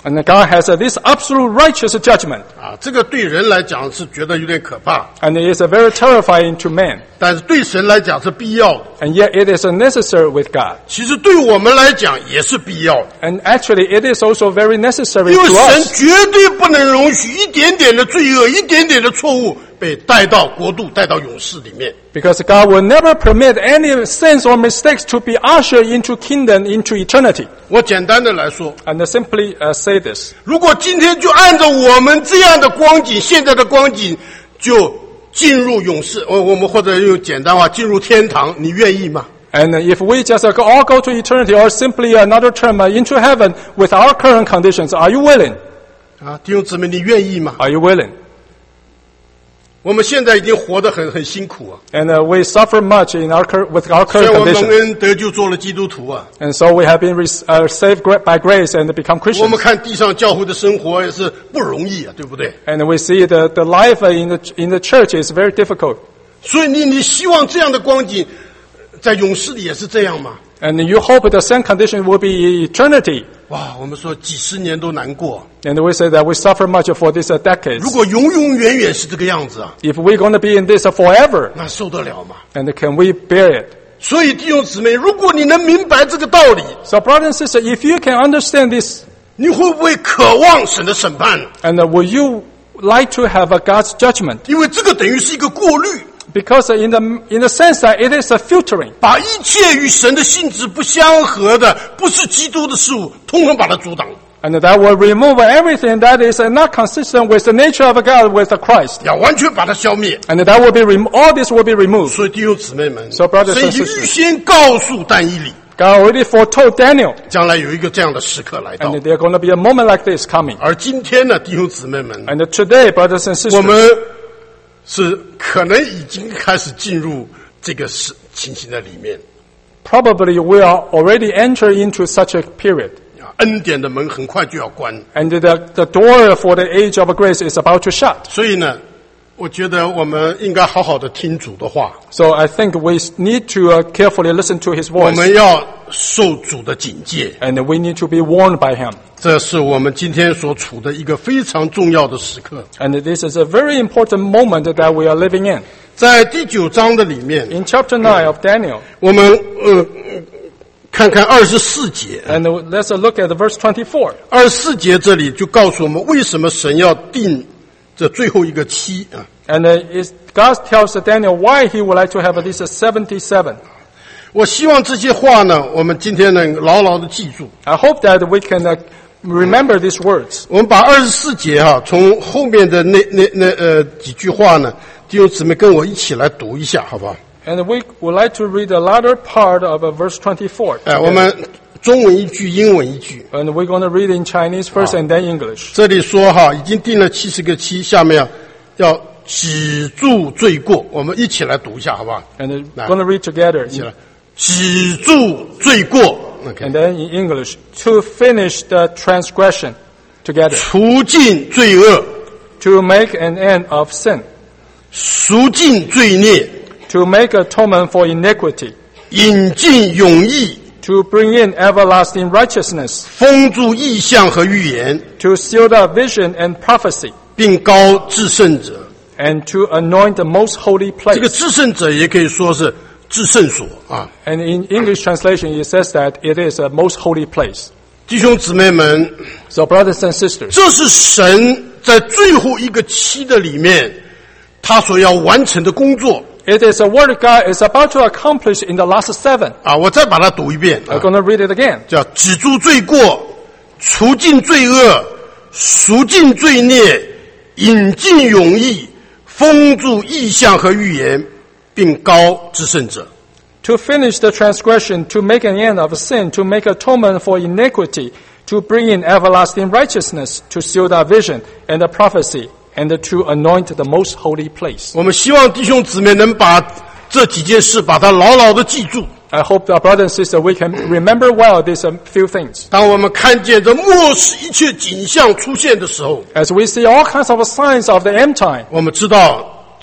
Speaker 2: And God has uh, this absolute righteous judgment.
Speaker 1: 啊，这个对人来讲是觉得有点可怕，
Speaker 2: And it is uh, very terrifying to man.
Speaker 1: 但是对神来讲是必要的。
Speaker 2: And yet it is uh, necessary with God.
Speaker 1: 其实对我们来讲也是必要的，
Speaker 2: And actually it is also very necessary
Speaker 1: 因为
Speaker 2: to
Speaker 1: 神
Speaker 2: us.
Speaker 1: 绝对不能容许一点点的罪恶、一点点的错误被带到国度、带到勇士里面。
Speaker 2: Because God will never permit any sins or mistakes to be ushered into kingdom, into eternity.
Speaker 1: 我简单的来说，
Speaker 2: And uh, simply uh, say this.
Speaker 1: 如果今天就按照我们这样的光景，现在的光景就进入勇士，我我们或者用简单话进入天堂，你愿意吗？
Speaker 2: And uh, if we just uh, go- all go to eternity or simply another term uh, into heaven with our current conditions, are you willing?
Speaker 1: 啊，弟兄姊妹，你愿意吗？
Speaker 2: Are you willing?
Speaker 1: 我们现在已经活得很很辛苦啊，
Speaker 2: And uh, we suffer much in our cur- with our
Speaker 1: 虽
Speaker 2: current
Speaker 1: 然我们蒙
Speaker 2: condition.
Speaker 1: 恩得救做了基督徒啊，
Speaker 2: And so we have been re- uh, saved gra- by grace and become
Speaker 1: 我们
Speaker 2: Christians.
Speaker 1: 看地上教会的生活也是不容易啊，对不对？
Speaker 2: And we see the, the life uh, in the, in the church is very difficult.
Speaker 1: 所以你你希望这样的光景在勇士里也是这样吗？
Speaker 2: And you hope the same condition will be eternity.
Speaker 1: 哇，我们说几十年都难过，
Speaker 2: And we say that we suffer much for these uh, decades.
Speaker 1: 如果永永远远是这个样子啊，
Speaker 2: If we're going to be in this uh, forever,
Speaker 1: 那受得了吗？
Speaker 2: and can we bear it?
Speaker 1: 所以弟兄姊妹，如果你能明白这个道理，
Speaker 2: So brothers and sisters, if you can understand this,
Speaker 1: 你会不会渴望神的审判？
Speaker 2: and uh, will you like to have a God's judgment?
Speaker 1: 因为这个等于是一个过滤，
Speaker 2: Because uh, in the in the sense that it is a filtering,
Speaker 1: 把一切与神的性质不相合的、不是基督的事物，通通把它阻挡，
Speaker 2: and that will remove everything that is uh, not consistent with the nature of God, with the Christ,
Speaker 1: 要完全把它消灭。
Speaker 2: and that will be rem- all this will be removed.
Speaker 1: 所以弟兄姊妹们，
Speaker 2: So brothers
Speaker 1: 神
Speaker 2: and
Speaker 1: 已经
Speaker 2: sisters
Speaker 1: 预先告诉但以理，
Speaker 2: God already foretold Daniel,
Speaker 1: 将来有一个这样的时刻来到。
Speaker 2: and there's going to be a moment like this coming.
Speaker 1: 而今天呢，弟兄姊妹们，
Speaker 2: And today, brothers and
Speaker 1: 我
Speaker 2: sisters,
Speaker 1: 们是可能已经开始进入这个事情形的里面。
Speaker 2: probably we are already entering into such a period.
Speaker 1: 啊，恩典的门很快就要关，
Speaker 2: And the, the door for the age of grace is about to shut.
Speaker 1: 所以呢，我觉得我们应该好好的听主的话，
Speaker 2: So I think we need to uh, carefully listen to his
Speaker 1: 我
Speaker 2: voice.
Speaker 1: 们要受主的警戒。
Speaker 2: And we need to be warned by him.
Speaker 1: 这是我们今天所处的一个非常重要的时刻。
Speaker 2: And this is a very important moment that we are living in.
Speaker 1: 在第九章的里面，
Speaker 2: In chapter nine of Daniel,
Speaker 1: 我们呃看看二十四节，
Speaker 2: and let's look at verse twenty-four.
Speaker 1: 二十四节这里就告诉我们为什么神要定这最后一个期啊。
Speaker 2: And uh, it's, God tells Daniel why he would like to have this uh, seventy-seven.
Speaker 1: 我希望这些话呢，我们今天能牢牢的记住。
Speaker 2: I hope that we can uh, remember these words.
Speaker 1: 我们把二十四节哈、从后面的那那那呃几句话呢，弟兄姊妹跟我一起来读一下，好不好？
Speaker 2: And we would like to read the latter part of uh, verse twenty-four.
Speaker 1: 哎，我们中文一句，英文一句。
Speaker 2: And we're going to read in Chinese first and then English.
Speaker 1: 这里说哈，已经定了七十个期，下面要要止住罪过，我们一起来读一下，好不好？
Speaker 2: And uh, we're going to read together.
Speaker 1: 一起来，止住罪过 ，OK，
Speaker 2: And then in English, to finish the transgression together.
Speaker 1: 除尽罪恶，
Speaker 2: To make an end of sin.
Speaker 1: 赎尽罪孽，
Speaker 2: To make atonement for iniquity.
Speaker 1: 引进永义，
Speaker 2: To bring in everlasting righteousness.
Speaker 1: 封住异象和预言，
Speaker 2: To seal up vision and prophecy.
Speaker 1: 并高至圣者。
Speaker 2: And to anoint the most holy
Speaker 1: 这个
Speaker 2: place.
Speaker 1: 至圣者也可以说是至圣所啊，
Speaker 2: And in English translation, it says that it is a most holy place.
Speaker 1: 弟兄姊妹们，
Speaker 2: So brothers and sisters,
Speaker 1: 这是神在最后一个期的里面，他所要完成的工作
Speaker 2: it is a word God is about to accomplish in the last seven.
Speaker 1: 啊！我再把它读一遍啊
Speaker 2: I'm，going to read it again.
Speaker 1: 叫止住罪过，除尽罪恶，赎尽罪孽，引进永义，封住异象和预言，并高至圣者。
Speaker 2: To finish the transgression, to make an end of sin, to make atonement for iniquity, to bring in everlasting righteousness, to seal the vision and the prophecy, and to anoint the most holy place.
Speaker 1: 我们希望弟兄姊妹能把这几件事把它牢牢的记住。
Speaker 2: I hope that brothers and sisters, we can remember well these um, few things.
Speaker 1: 当我们看见这末世一切景象出现的时候，
Speaker 2: As we see all kinds of signs of the end time,
Speaker 1: 我们知道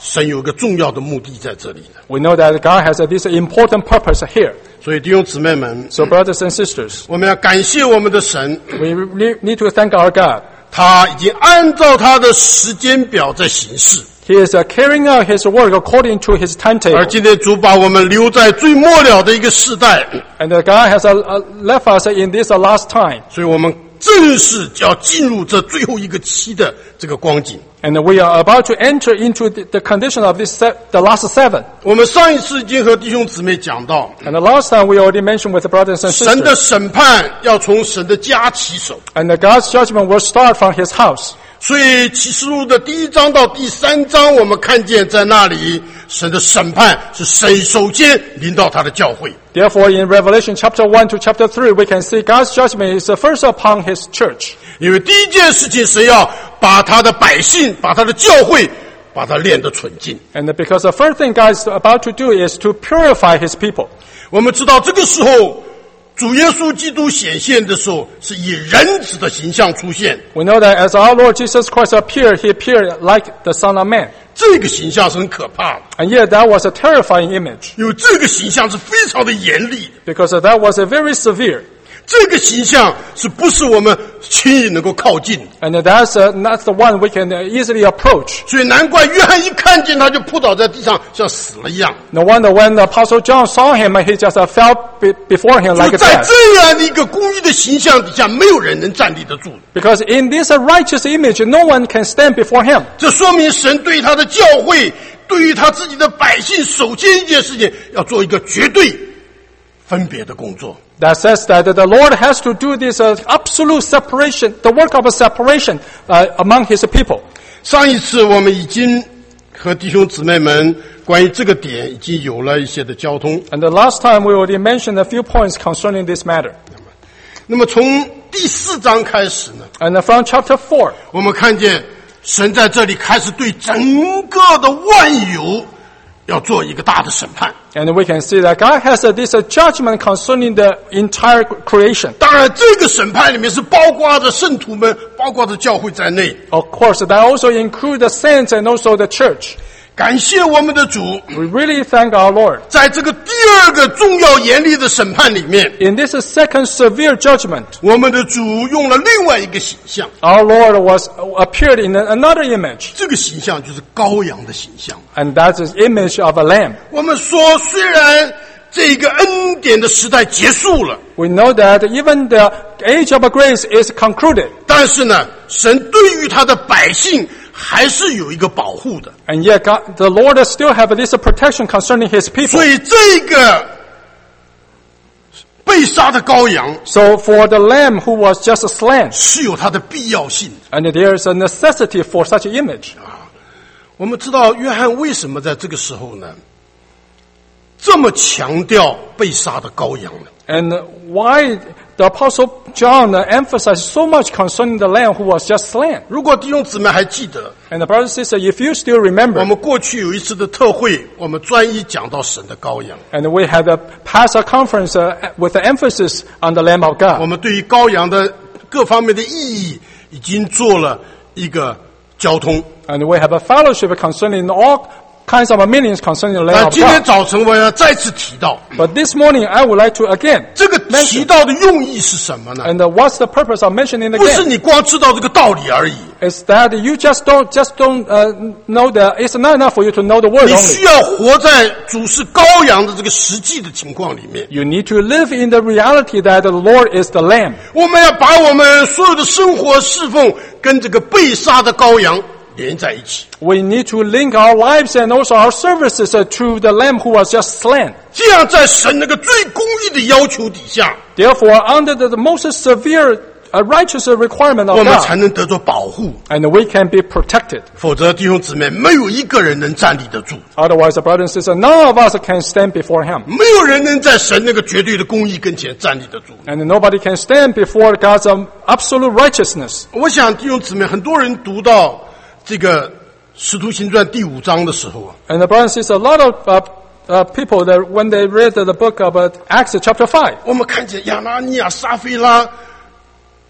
Speaker 1: 神有一个重要的目的在这里的。
Speaker 2: We know that God has this important purpose here.
Speaker 1: 所以弟兄姊妹们，
Speaker 2: So brothers and sisters,
Speaker 1: 我们要感谢我们的神，
Speaker 2: we really need to thank our God.
Speaker 1: 他已经按照他的时间表在行事。
Speaker 2: He is uh, carrying out His work according to His
Speaker 1: 而
Speaker 2: timetable.
Speaker 1: 今天主把我们留在最末了的一个时代，
Speaker 2: And uh, God has uh, uh, left us in this uh, last time.
Speaker 1: 所以我们正式要进入这最后一个期的这个光景。
Speaker 2: And uh, we are about to enter into the, the condition of this se- the last seven.
Speaker 1: 我们上一次已经和弟兄姊妹讲到，
Speaker 2: And the last time we already mentioned with the brothers and
Speaker 1: 神的
Speaker 2: sisters.
Speaker 1: 审判要从神的家起手。
Speaker 2: And uh, God's judgment will start from His house.
Speaker 1: 所以启示录的第一章到第三章，我们看见在那里神的审判是神首先临到他的教会。
Speaker 2: Therefore, in Revelation chapter one to chapter three, we can see God's judgment is uh, first upon His church.
Speaker 1: 因为第一件事情，神要把他的百姓，把他的教会，把他练得纯净。
Speaker 2: And uh, because the first thing God is about to do is to purify His people.
Speaker 1: 我们知道这个时候，主耶稣基督显现的时候，是以人子的形象出现。
Speaker 2: We know that as our Lord Jesus Christ appeared, He appeared like the Son of Man.
Speaker 1: 这个形象是很可怕的，
Speaker 2: And yet that was a terrifying image
Speaker 1: 因为这个形象是非常的严厉的，
Speaker 2: because that was a very severe.
Speaker 1: 这个形象是不是我们轻易能够靠近的？
Speaker 2: And that's, uh, that's the one we can uh, easily approach.
Speaker 1: 所以难怪约翰一看见他就扑倒在地上，像死了一样。
Speaker 2: No wonder when the Apostle John saw him, he just uh, fell be- before him
Speaker 1: 就
Speaker 2: like a
Speaker 1: 在
Speaker 2: dead.
Speaker 1: 这样的一个公义的形象底下，没有人能站立得住。
Speaker 2: Because in this uh, righteous image, no one can stand before him.
Speaker 1: 这说明神对他的教会，对于他自己的百姓，首先一件事情要做一个绝对分别的工作。
Speaker 2: That says that the Lord has to do this uh, absolute separation, the work of a separation uh, among His people.
Speaker 1: 上一次我们已经和弟兄姊妹们关于这个点已经有了一些的交通。
Speaker 2: And the last time we already mentioned a few points concerning this matter.
Speaker 1: 那么从第四章开始呢，
Speaker 2: And uh, from chapter four,
Speaker 1: 我们看见神在这里开始对整个的万有要做一个大的审判。
Speaker 2: and we can see that God has uh, this uh, judgment concerning the entire creation.
Speaker 1: 当然，这个审判里面是包括着圣徒们，包括着教会在内。
Speaker 2: Of course, that also includes the saints and also the church.
Speaker 1: 感谢我们的主，
Speaker 2: We really thank our Lord.
Speaker 1: 在这个第二个重要严厉的审判里面，
Speaker 2: In this uh, second severe judgment,
Speaker 1: 我们的主用了另外一个形象，
Speaker 2: our Lord was appeared in another image,
Speaker 1: 这个形象就是羔羊的形象。
Speaker 2: and that's the image of a lamb.
Speaker 1: 我们说，虽然这个恩典的时代结束了，
Speaker 2: We know that even the age of grace is concluded,
Speaker 1: 但是呢，神对于他的百姓还是有一个保护的。
Speaker 2: and yet God, the Lord still have this protection concerning His people.
Speaker 1: 所以这个被杀的羔羊
Speaker 2: So for the lamb who was just slain,
Speaker 1: 是有它的必要性的。
Speaker 2: and there is a necessity for such an image.
Speaker 1: 我们知道约翰为什么在这个时候呢，这么强调被杀的羔羊呢？
Speaker 2: And why the Apostle John emphasized so much concerning the lamb who was just slain?
Speaker 1: 如果弟兄姊妹还记得，
Speaker 2: And the brothers and sisters, if you still
Speaker 1: 我
Speaker 2: remember,
Speaker 1: 们过去有一次的特会，我们专一讲到神的羔羊，
Speaker 2: and we had a pastor conference uh, with the emphasis on the Lamb of
Speaker 1: 我
Speaker 2: God.
Speaker 1: 们对于羔羊的各方面的意义已经做了一个交通。
Speaker 2: And we have a fellowship concerning all kinds of meanings concerning the
Speaker 1: 那
Speaker 2: Lamb of
Speaker 1: 今天
Speaker 2: God.
Speaker 1: 早晨我要再次提到，
Speaker 2: But this morning, I would like to again
Speaker 1: 这个提
Speaker 2: mention,
Speaker 1: 到的用意是什么呢？
Speaker 2: and uh, what's the purpose of mentioning
Speaker 1: 不是
Speaker 2: again?
Speaker 1: 你光知道这个道理而已，
Speaker 2: Is that you just don't just don't uh, know the. It's not enough for you to know the word
Speaker 1: 你需
Speaker 2: only.
Speaker 1: 要活在主是羔羊的这个实际的情况里面。
Speaker 2: You need to live in the reality that the Lord is the Lamb.
Speaker 1: 我们要把我们所有的生活侍奉跟这个被杀的羔羊连在一起，
Speaker 2: We need to link our lives and also our services uh, to the Lamb who was just slain.
Speaker 1: 这样在神那个最公义的要求底下，
Speaker 2: Therefore, under the, the most severe uh, righteous requirement
Speaker 1: 我
Speaker 2: of
Speaker 1: 们才
Speaker 2: God,
Speaker 1: 能得到保护。
Speaker 2: and we can be protected.
Speaker 1: 否则，弟兄姊妹，没有一个人能站立得住，
Speaker 2: Otherwise, brothers and sisters, none of us can stand before Him.
Speaker 1: 没有人能在神那个绝对的公义跟前站立得住。
Speaker 2: And nobody can stand before God's um, absolute righteousness.
Speaker 1: 我想，弟兄姊妹，很多人读到这个《使徒行传》第五章的时候啊，
Speaker 2: And the brothers and sisters, a lot of uh, uh, people, that when they read the book of uh, Acts chapter five,
Speaker 1: 我们看见亚拿尼亚、撒非拉，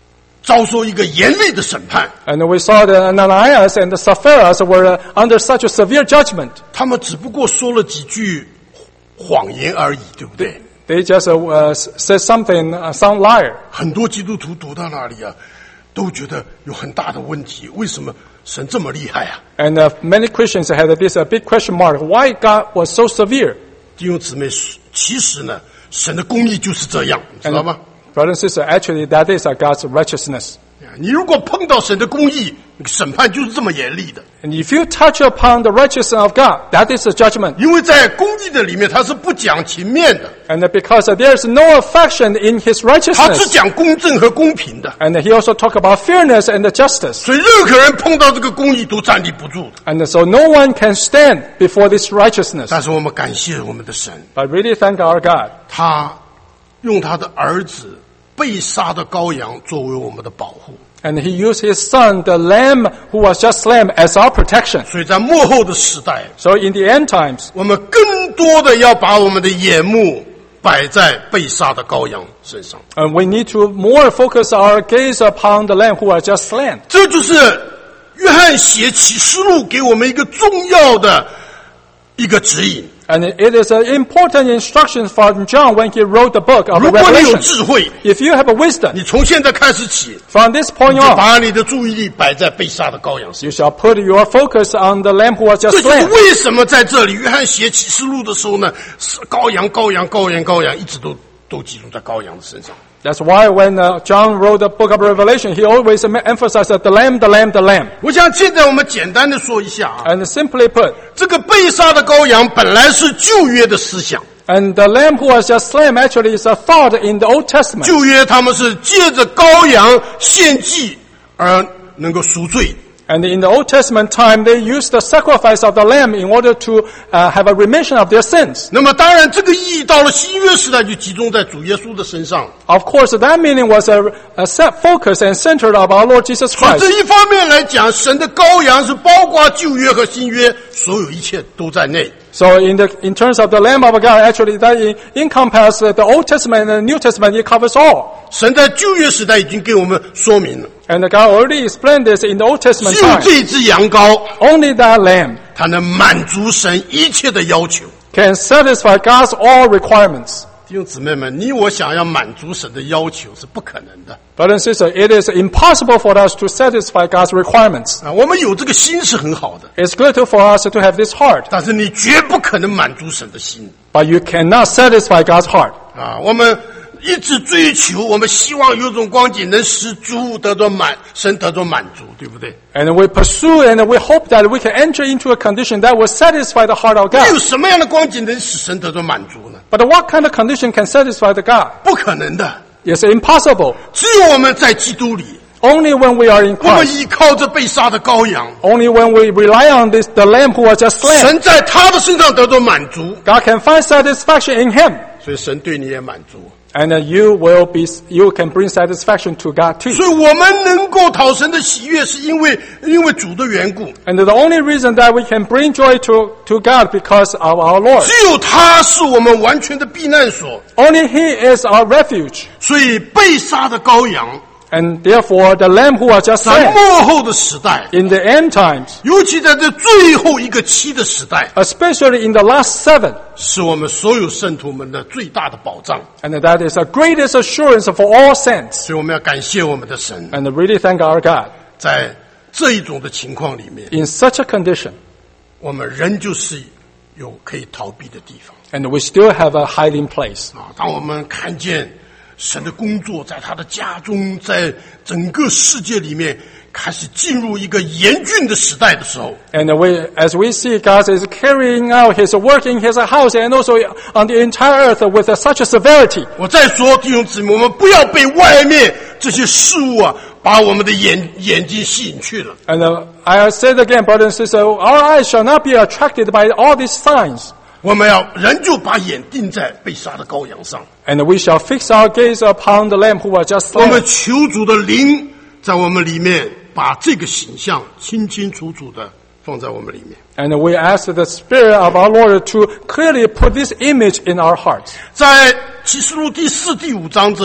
Speaker 1: 遭受一个严厉的审判。
Speaker 2: And we saw that Ananias and Sapphira were under such a severe judgment.
Speaker 1: 他们只不过说了几句谎言而已，对不对？
Speaker 2: They just uh, said something, uh, some liar.
Speaker 1: 很多基督徒读到那里啊，都觉得有很大的问题。为什么神这么厉害啊？
Speaker 2: And uh, many Christians had this uh, big question mark. Why God was so severe?
Speaker 1: 弟兄姊妹，其实呢，神的公义就是这样，你知道吗？
Speaker 2: Brother and sister, actually that is uh, God's righteousness.
Speaker 1: 你如果碰到神的公义，审判就是这么严厉的。
Speaker 2: And if you touch upon the righteousness of God, that is the judgment.
Speaker 1: 因为在公义的里面，他是不讲情面的，
Speaker 2: And because uh, there is no affection in His
Speaker 1: 他只
Speaker 2: righteousness.
Speaker 1: 讲公正和公平的。
Speaker 2: And he also talked about fairness and justice.
Speaker 1: 所以任何人碰到这个公义都站立不住的。
Speaker 2: And so no one can stand before this righteousness.
Speaker 1: 但是我们感谢我们的神，
Speaker 2: But really thank our God.
Speaker 1: 他用他的儿子被杀的羔羊作为我们的保护。
Speaker 2: And he used his son, the lamb who was just slain, as our protection.
Speaker 1: 所以在末后的时代，
Speaker 2: So in the end times,
Speaker 1: 我们更多的要把我们的眼目摆在被杀的羔羊身上。
Speaker 2: uh, we need to more focus our gaze upon the lamb who was just slain.
Speaker 1: 这就是约翰写启示录给我们一个重要的一个指引。
Speaker 2: And it is an important instruction from John when he wrote the book of
Speaker 1: 如果你有
Speaker 2: Revelation.
Speaker 1: 智慧，
Speaker 2: If you have a wisdom,
Speaker 1: 你从现在开始起，
Speaker 2: from this point
Speaker 1: 你就
Speaker 2: on,
Speaker 1: 把你的注意力摆在被杀的羔羊上。
Speaker 2: you shall put your focus on the lamb who was
Speaker 1: 这
Speaker 2: just
Speaker 1: 就是
Speaker 2: slain.
Speaker 1: 为什么在这里约翰写启示录的时候呢，是羔羊、羔羊、羔羊、羔羊，一直都都集中在羔羊的身上。
Speaker 2: That's why when uh, John wrote the book of Revelation, he always emphasized that the lamb, the lamb, the lamb.
Speaker 1: 我想现在我们简单的说一下啊，
Speaker 2: And simply put,
Speaker 1: 这个被杀的羔羊本来是旧约的思想，
Speaker 2: and the lamb who was just slain actually is a thought in the Old Testament.
Speaker 1: 旧约他们是借着羔羊献祭而能够赎罪。
Speaker 2: And in the Old Testament time, they used the sacrifice of the lamb in order to uh, have a remission of their sins.
Speaker 1: 那么当然，这个意义到了新约时代就集中在主耶稣的身上。
Speaker 2: Of course, that meaning was a, a set focus and centered of our Lord Jesus
Speaker 1: 从
Speaker 2: Christ.
Speaker 1: 这一方面来讲，神的羔羊是包括旧约和新约，所有一切都在内。
Speaker 2: So in the in terms of the Lamb of God, actually that encompasses the Old Testament and the New Testament. It covers all.
Speaker 1: 神在旧约时代已经给我们说明了，
Speaker 2: And God already explained this in the Old Testament
Speaker 1: 只有
Speaker 2: time.
Speaker 1: 这只羊羔，
Speaker 2: Only that Lamb
Speaker 1: 它能满足神一切的要求。
Speaker 2: can satisfy God's all requirements.
Speaker 1: 弟兄姊妹们，你我想要满足神的要求是不可能的
Speaker 2: Brothers and sisters, it is impossible for us to satisfy God's requirements.
Speaker 1: 啊！我们有这个心是很好的，
Speaker 2: It's good for us to have this heart,
Speaker 1: 但是你绝不可能满足神的心
Speaker 2: but you cannot satisfy God's heart.
Speaker 1: 啊！我们一直追求，我们希望有种光景能使主得着满，神得着满足，对不对？
Speaker 2: And we pursue and we hope that we can enter into a condition that will satisfy the heart of
Speaker 1: 有
Speaker 2: God.
Speaker 1: 什么样的光景能使神得着满足呢？
Speaker 2: But what kind of condition can satisfy the God?
Speaker 1: 不可能的，
Speaker 2: It's impossible.
Speaker 1: 只有我们在基督里，
Speaker 2: Only when we are in
Speaker 1: 我们
Speaker 2: Christ.
Speaker 1: 依靠着被杀的羔羊，
Speaker 2: Only when we rely on this, the Lamb who was just slain.
Speaker 1: 神在他的身上得着满足，
Speaker 2: God can find satisfaction in Him.
Speaker 1: 所以神对你也满足。
Speaker 2: And uh, you will be, you can bring satisfaction to God too.
Speaker 1: 所以我们能够讨神的喜悦，是因为因为主的缘故。
Speaker 2: And the only reason that we can bring joy to, to God because of our Lord.
Speaker 1: 只有他是我们完全的避难所。
Speaker 2: Only He is our refuge.
Speaker 1: 所以被杀的羔羊，
Speaker 2: And therefore the Lamb who was just
Speaker 1: 在
Speaker 2: slain
Speaker 1: 末后的时代，
Speaker 2: in the end times,
Speaker 1: 尤其在这最后一个期的时代，
Speaker 2: especially in the last seven,
Speaker 1: 是我们所有圣徒们的最大的保障。
Speaker 2: and that is the greatest assurance for all saints.
Speaker 1: 所以我们要感谢我们的神，
Speaker 2: And really thank our God.
Speaker 1: 在这一种的情况里面，
Speaker 2: In such a condition,
Speaker 1: 我们仍旧是有可以逃避的地方
Speaker 2: and we still have a hiding place.
Speaker 1: 啊！当我们看见神的工作在他的家中，在整个世界里面开始进入一个严峻的时代的时候，
Speaker 2: And we, as we see God is carrying out His work in His house and also on the entire earth with such a severity.
Speaker 1: 我再说，弟兄姊妹，我们不要被外面这些事物啊，把我们的眼眼睛吸引去了。
Speaker 2: And uh, I say it again, brothers and sisters, our eyes shall not be attracted by all these signs.
Speaker 1: 我们要仍旧把眼定在被杀的羔羊上。
Speaker 2: And we shall fix our gaze upon the Lamb who was just
Speaker 1: 我们
Speaker 2: slain.
Speaker 1: 求主的灵在我们里面，把这个形象清清楚楚的放在我们里面。
Speaker 2: And we ask the Spirit of our Lord to clearly put this image in our hearts.
Speaker 1: 在启示录第四、第五章这里，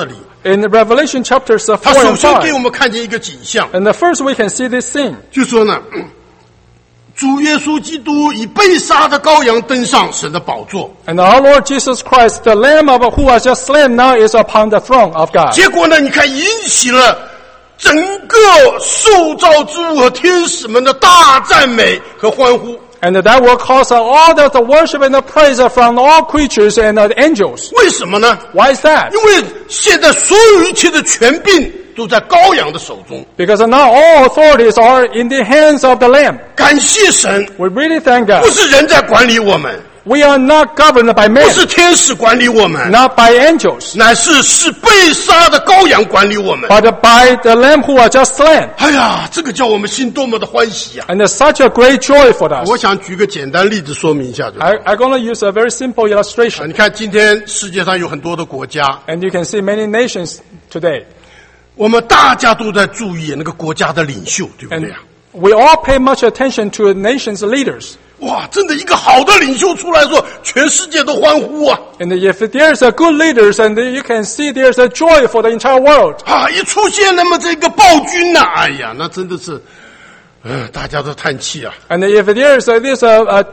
Speaker 2: In Revelation chapters
Speaker 1: 他
Speaker 2: four
Speaker 1: 首
Speaker 2: and
Speaker 1: 先给我
Speaker 2: five,
Speaker 1: 们看见一个景象，
Speaker 2: and the first we can see this scene.
Speaker 1: 就说呢，主耶稣基督以被杀的羔羊登上神的宝座，
Speaker 2: And our Lord Jesus Christ, the Lamb of who was just slain, now is upon the throne of God.
Speaker 1: 结果呢，你看引起了整个受造之物和天使们的大赞美和欢呼。
Speaker 2: And that will cause all the, the worship and the praise from all creatures and the angels.
Speaker 1: 为什么呢？
Speaker 2: Why is that?
Speaker 1: 因为现在所有一切的权柄都在羔羊的手中。
Speaker 2: Because now all authorities are in the hands of the Lamb.
Speaker 1: 感谢神，
Speaker 2: We really thank
Speaker 1: 不
Speaker 2: God.
Speaker 1: 是人在管理我们，
Speaker 2: We are not governed by
Speaker 1: 不
Speaker 2: men,
Speaker 1: 是天使管理我们，
Speaker 2: not by angels,
Speaker 1: 乃是是被杀的羔羊管理我们。
Speaker 2: but by the Lamb who was just slain.
Speaker 1: 哎呀，这个叫我们心多么的欢喜啊！
Speaker 2: And it's such a great joy for us.
Speaker 1: 我想举个简单例子说明一下就好。
Speaker 2: I, I'm going to use a very simple
Speaker 1: 啊，
Speaker 2: illustration.
Speaker 1: 你看今天世界上有很多的国家，
Speaker 2: And you can see many nations today.
Speaker 1: 我们大家都在注意那个国家的领袖，对不
Speaker 2: And
Speaker 1: 对啊？
Speaker 2: we all pay much attention to a nation's leaders.
Speaker 1: 哇，真的一个好的领袖出来说，全世界都欢呼啊！
Speaker 2: And if there's a good leaders, and you can see there's a joy for the entire world.
Speaker 1: 啊，一出现那么这个暴君呐、哎呀，那真的是，呃，大家都叹气啊。
Speaker 2: And if there's a, there's a, a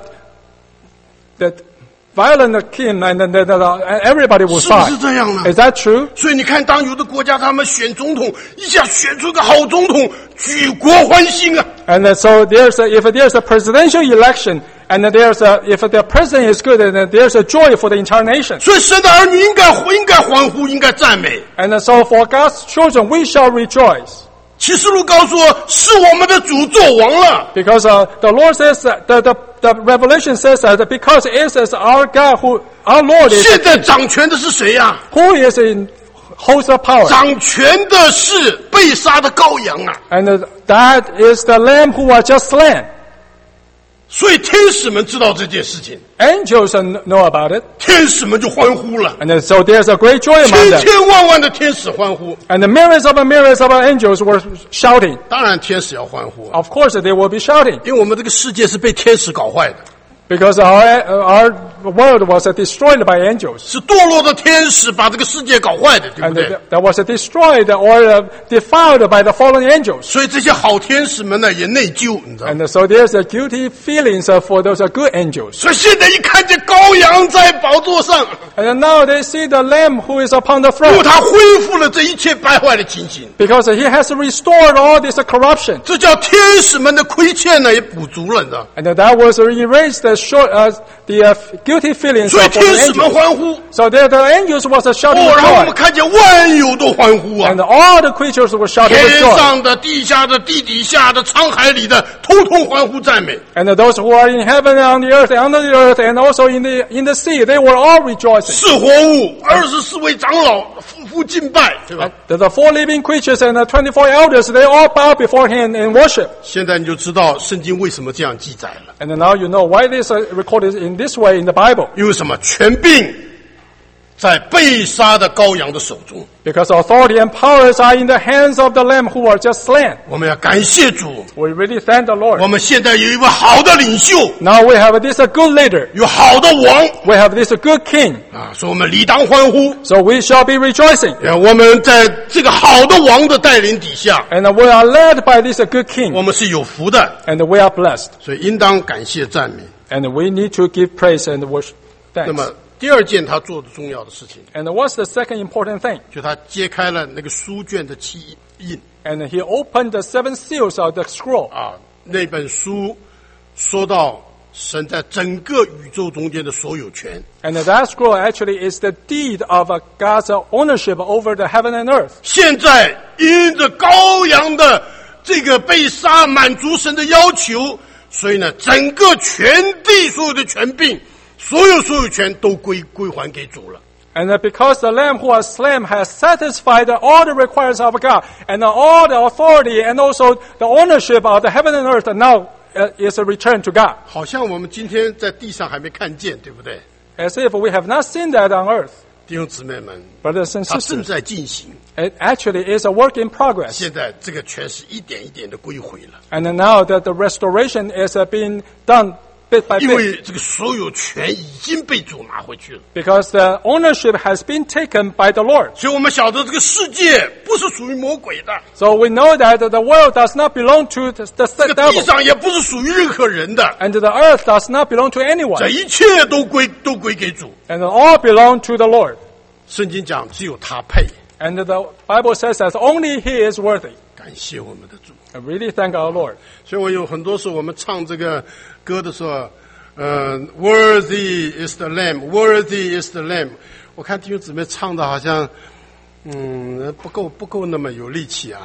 Speaker 2: that violent king, and then then, uh, everybody will
Speaker 1: 是不
Speaker 2: sigh.
Speaker 1: 是这样呢？
Speaker 2: Is that true?
Speaker 1: 所以你看，当有的国家他们选总统，一下选出一个好总统，举国欢欣啊！
Speaker 2: And uh, so there's a, if there's a presidential election, and there's a, if the president is good, then there's a joy for the entire nation.
Speaker 1: 所以神的儿女应该应该欢呼，应该赞美。
Speaker 2: And uh, so for God's children, we shall rejoice.
Speaker 1: 启示录告诉我，是我们的主做王了。
Speaker 2: Because uh, the Lord says, that the, the, the Revelation says that because it is our God who, our Lord is,
Speaker 1: 现在掌权的是谁呀、
Speaker 2: who is in, holds the power.
Speaker 1: 掌权的是被杀的羔羊啊！
Speaker 2: And uh, that is the Lamb who was just slain.
Speaker 1: 所以天使们知道这件事情，
Speaker 2: Angels uh, know about it.
Speaker 1: 天使们就欢呼了，
Speaker 2: And uh, so there's a great joy among
Speaker 1: 千
Speaker 2: them.
Speaker 1: 千万万的天使欢呼。
Speaker 2: And the myriads of the myriads of the angels were shouting.
Speaker 1: 当然，天使要欢呼啊，
Speaker 2: Of course they will be shouting.
Speaker 1: 因为我们这个世界是被天使搞坏的，
Speaker 2: Because our, our world was uh, destroyed by angels.
Speaker 1: 是堕落的天使把这个世界搞坏的，对不
Speaker 2: And
Speaker 1: 对？
Speaker 2: uh, that was uh, destroyed or uh, defiled by the fallen angels.
Speaker 1: 所以这些好天使们呢也内疚，你知道吗？
Speaker 2: And uh, so there's a guilty feelings uh, for those uh, good angels.
Speaker 1: 所以现在一看见羔羊在宝座上，
Speaker 2: And uh, now they see the Lamb who is upon the
Speaker 1: 因为
Speaker 2: throne.
Speaker 1: 他恢复了这一切败坏的情形，
Speaker 2: Because uh, he has restored all this uh, corruption.
Speaker 1: 这叫天使们的亏欠呢也补足了，你知道吗？
Speaker 2: And uh, that was uh, erased the, short, uh, the uh, guilty feelings
Speaker 1: 所以
Speaker 2: of the
Speaker 1: 天使们
Speaker 2: angels.
Speaker 1: 欢呼，
Speaker 2: So the, the angels was uh, shouting
Speaker 1: 哦，
Speaker 2: with
Speaker 1: 然后我们
Speaker 2: joy.
Speaker 1: 看见万有都欢呼啊
Speaker 2: And，all the creatures were shouting
Speaker 1: 天
Speaker 2: with joy.
Speaker 1: 上的、地下的、地底下的、沧海里的，通通欢呼赞美。
Speaker 2: And those who are in heaven and on the earth and under the earth and also in the in the sea, they were all rejoicing.
Speaker 1: 是活物，二十四位长老夫妇敬拜，对吧？
Speaker 2: The, the four living creatures and the twenty-four elders, they all bow before him in worship.
Speaker 1: 现在你就知道圣经为什么这样记载了。
Speaker 2: And now you know why this is recorded in this way in the Bible.
Speaker 1: 因为什么？权柄在被杀的羔羊的手中。
Speaker 2: Because authority and powers are in the hands of the Lamb who are just slain.
Speaker 1: 我们要感谢主，
Speaker 2: We really thank the
Speaker 1: 我
Speaker 2: Lord.
Speaker 1: 们现在有一位好的领袖，
Speaker 2: Now we have this a good leader.
Speaker 1: 有好的王
Speaker 2: We have this a good king.
Speaker 1: 啊，所以我们理当欢呼。
Speaker 2: So we shall be rejoicing.
Speaker 1: 呃我们在这个好的王的带领底下，
Speaker 2: And we are led by this a good
Speaker 1: 我
Speaker 2: king.
Speaker 1: 们是有福的，
Speaker 2: And we are blessed.
Speaker 1: 所以应当感谢赞美。
Speaker 2: And we need to give praise and worship.
Speaker 1: 那
Speaker 2: Thanks.
Speaker 1: 么第二件他做的重要的事情，
Speaker 2: And what's the second important thing?
Speaker 1: 就他揭开了那个书卷的七印
Speaker 2: And he opened the seven seals of the scroll.
Speaker 1: 啊，那本书说到神在整个宇宙中间的所有权。
Speaker 2: And that scroll actually is the deed of uh, God's uh, ownership over the heaven and earth.
Speaker 1: 现在因着羔羊的这个被杀，满足神的要求，所以呢，整个全地所有的权柄，所有所有权都归归还给主了。
Speaker 2: And uh, because the Lamb who was slain has satisfied all the requirements of God, and uh, all the authority and also the ownership of the heaven and earth now uh, is a return to God.
Speaker 1: 好像我们今天在地上还没看见，对不对？
Speaker 2: As if we have not seen that on earth.
Speaker 1: 弟兄姊妹们，
Speaker 2: Brothers and
Speaker 1: 它正
Speaker 2: sisters,
Speaker 1: 在进行。
Speaker 2: it actually is a work in progress.
Speaker 1: 现在这个权是一点一点的归回了。
Speaker 2: And now that the restoration is uh, being done bit by
Speaker 1: 因
Speaker 2: bit.
Speaker 1: 为这个所有权已经被主拿回去了。
Speaker 2: Because the ownership has been taken by the Lord.
Speaker 1: 所以我们晓得这个世界不是属于魔鬼的，
Speaker 2: So we know that the world does not belong to the, the
Speaker 1: 这个地
Speaker 2: devil.
Speaker 1: 上也不是属于任何人的，
Speaker 2: And the earth does not belong to
Speaker 1: 这
Speaker 2: anyone.
Speaker 1: 一切都归都归给主。
Speaker 2: And all belong to the Lord.
Speaker 1: 圣经讲只有他配，
Speaker 2: And the Bible says that only He is worthy.
Speaker 1: 感谢我们的主。
Speaker 2: I really thank our Lord.
Speaker 1: 所以我有很多时候我们唱这个歌的时候，呃 ，Worthy is the Lamb, Worthy is the Lamb。我看弟兄姊妹唱的好像，嗯，不够不够那么有力气啊。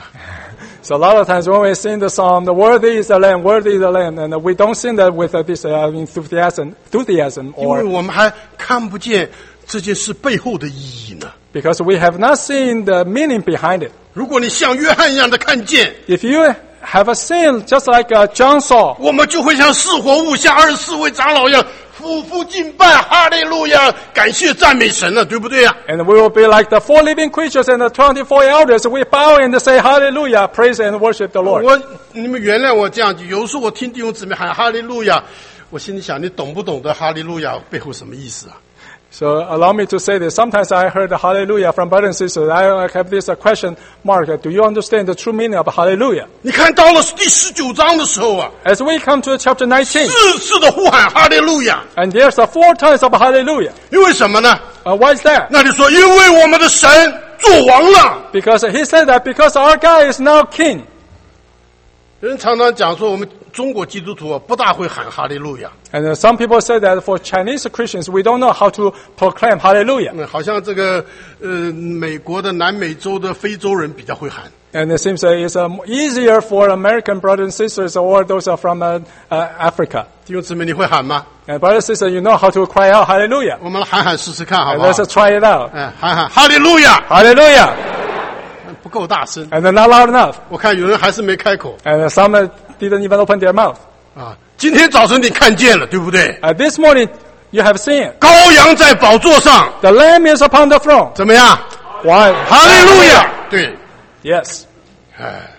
Speaker 2: So a lot of times when we sing the song, the worthy is the Lamb, worthy is the Lamb, and we don't sing that with uh, this uh, enthusiasm, enthusiasm
Speaker 1: 因为
Speaker 2: or
Speaker 1: 我们还看不见这件事背后的意义呢。
Speaker 2: because we have not seen the meaning behind it.
Speaker 1: 如果你像约翰一样的看见，
Speaker 2: If you have a sin just like uh, John saw,
Speaker 1: 我们就会像四活物，像二十四位长老一样，俯伏敬拜，哈利路亚，感谢赞美神了，对不对呀、啊？
Speaker 2: and we will be like the four living creatures and the twenty-four elders. We bow and say hallelujah, praise and worship the Lord.
Speaker 1: 我你们原谅我这样句，有时候我听弟兄姊妹喊哈利路亚，我心里想，你懂不懂得哈利路亚背后什么意思啊？
Speaker 2: So allow me to say this. Sometimes I heard hallelujah from brothers and sisters. I have this uh, question mark. Do you understand the true meaning of hallelujah?
Speaker 1: 你看到了第十九章的时候啊，
Speaker 2: As we come to chapter nineteen,
Speaker 1: 四次的呼喊哈利路亚，
Speaker 2: and there's a four times of hallelujah.
Speaker 1: 因为什么呢？
Speaker 2: Uh, why is that?
Speaker 1: 那就说，因为我们的神做王了。
Speaker 2: Because he said that because our God is now king.
Speaker 1: 有人常常讲说，我们中国基督徒啊，不大会喊哈利路亚。
Speaker 2: And uh, some people say that for Chinese Christians, we don't know how to proclaim hallelujah.
Speaker 1: 嗯，好像这个呃，美国的、南美洲的、非洲人比较会喊。
Speaker 2: And it seems uh, it's um, easier for American brothers and sisters or those are from uh, uh, Africa.
Speaker 1: 弟兄姊妹，你会喊吗？
Speaker 2: And brothers and sisters, you know how to cry out hallelujah.
Speaker 1: 我们喊喊试试看，好
Speaker 2: And
Speaker 1: 不好
Speaker 2: let's？ try it out.
Speaker 1: 哎，喊喊哈利路亚，
Speaker 2: Hallelujah.
Speaker 1: 不够大声。
Speaker 2: And they're not loud enough.
Speaker 1: 我看有人还是没开口
Speaker 2: And uh, some uh, didn't even open their mouth.
Speaker 1: 啊。今天早晨你看见了，对不对？
Speaker 2: Uh, this morning, you have seen it.
Speaker 1: 羔羊在宝座上，
Speaker 2: The Lamb is upon the throne.
Speaker 1: 怎么样？
Speaker 2: Why?
Speaker 1: 哈利路亚！对，
Speaker 2: Yes.
Speaker 1: 哎，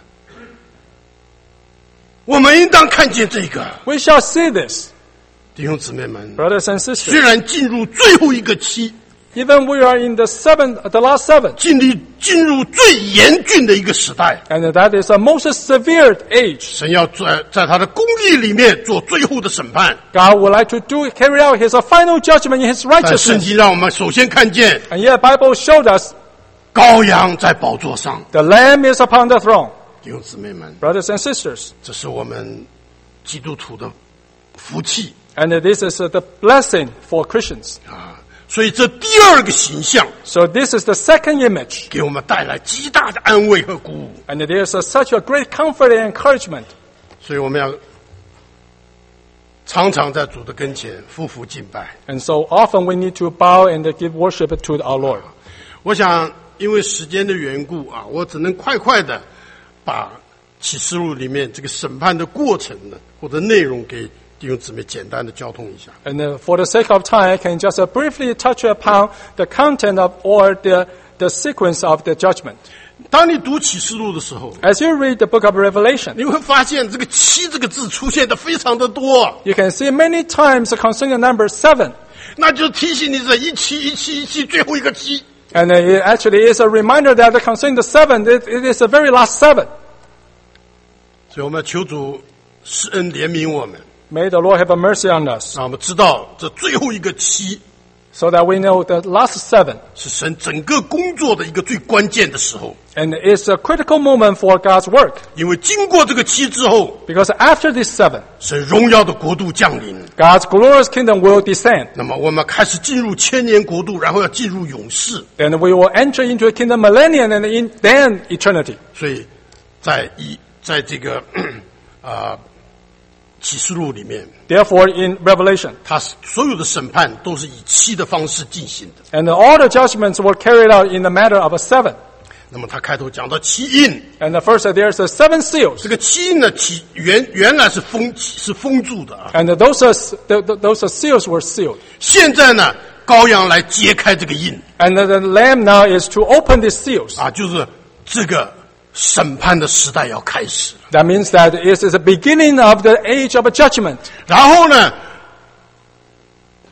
Speaker 1: 我们应当看见这个，
Speaker 2: We shall see this,
Speaker 1: 弟兄姊妹们。
Speaker 2: brothers and
Speaker 1: 虽
Speaker 2: sisters.
Speaker 1: 然进入最后一个期，
Speaker 2: Even we are in the seventh, the last seven,
Speaker 1: 进入进入最严峻的一个时代，
Speaker 2: and that is the most severe age.
Speaker 1: 神要在在他的公义里面做最后的审判。
Speaker 2: God would like to do carry out His final judgment in His
Speaker 1: 但圣
Speaker 2: righteousness.
Speaker 1: 经让我们首先看见
Speaker 2: And yet, Bible showed us
Speaker 1: 羔羊在宝座上，
Speaker 2: the Lamb is upon the throne.
Speaker 1: 弟兄姊妹们，
Speaker 2: Brothers and sisters,
Speaker 1: 这是我们基督徒的福气
Speaker 2: and this is uh, the blessing for Christians.
Speaker 1: 啊！所以这第二个形象
Speaker 2: So this is the second image,
Speaker 1: 给我们带来极大的安慰和鼓舞，
Speaker 2: and there's uh, such a great comfort and encouragement.
Speaker 1: 所以我们要常常在主的跟前匍匐敬拜。
Speaker 2: And so often we need to bow and give worship to our Lord.
Speaker 1: 我想，因为时间的缘故啊，我只能快快的把启示录里面这个审判的过程呢，或者内容给弟兄姊妹简单的交通一下。
Speaker 2: And uh, for the sake of time, I can just uh, briefly touch upon the content of or the, the sequence of the judgment.
Speaker 1: 当你读启示录的时候，
Speaker 2: As you read the book of Revelation,
Speaker 1: 你会发现这个“七”这个字出现的非常的多，
Speaker 2: you can see many times concerning the number seven.
Speaker 1: 那就提醒你这一七一七一七最后一个七。
Speaker 2: And uh, it actually is a reminder that concerning the seven, it, it is the very last seven.
Speaker 1: 所以我们要求主施恩怜悯我们，
Speaker 2: May the Lord have mercy on us,
Speaker 1: 让我们知道这最后一个七
Speaker 2: so that we know the last seven.
Speaker 1: 是神整个工作的一个最关键的时候。
Speaker 2: And it's a critical moment for God's work.
Speaker 1: 因为经过这个七之后，
Speaker 2: Because after this seven,
Speaker 1: 神荣耀的国度降临，
Speaker 2: God's glorious kingdom will descend.
Speaker 1: 那么我们开始进入千年国度，然后要进入永世。
Speaker 2: And we will enter into a kingdom millennium and in, then eternity.
Speaker 1: 所以在一在这个啊、呃、启示录里面，
Speaker 2: Therefore, in Revelation,
Speaker 1: 它所有的审判都是以七的方式进行的。
Speaker 2: and all the judgments were carried out in the matter of a seven.
Speaker 1: 那么他开头讲到七印，
Speaker 2: And the first, there's the seven seals.
Speaker 1: 这个七印呢，起原原来是封是封住的啊，
Speaker 2: And those, are, the, the, those are seals were sealed.
Speaker 1: 现在呢，羔羊来揭开这个印
Speaker 2: And the, the Lamb now is to open these seals.
Speaker 1: 啊，就是这个审判的时代要开始了。
Speaker 2: That means that it is the beginning of the age of judgment.
Speaker 1: 然后呢，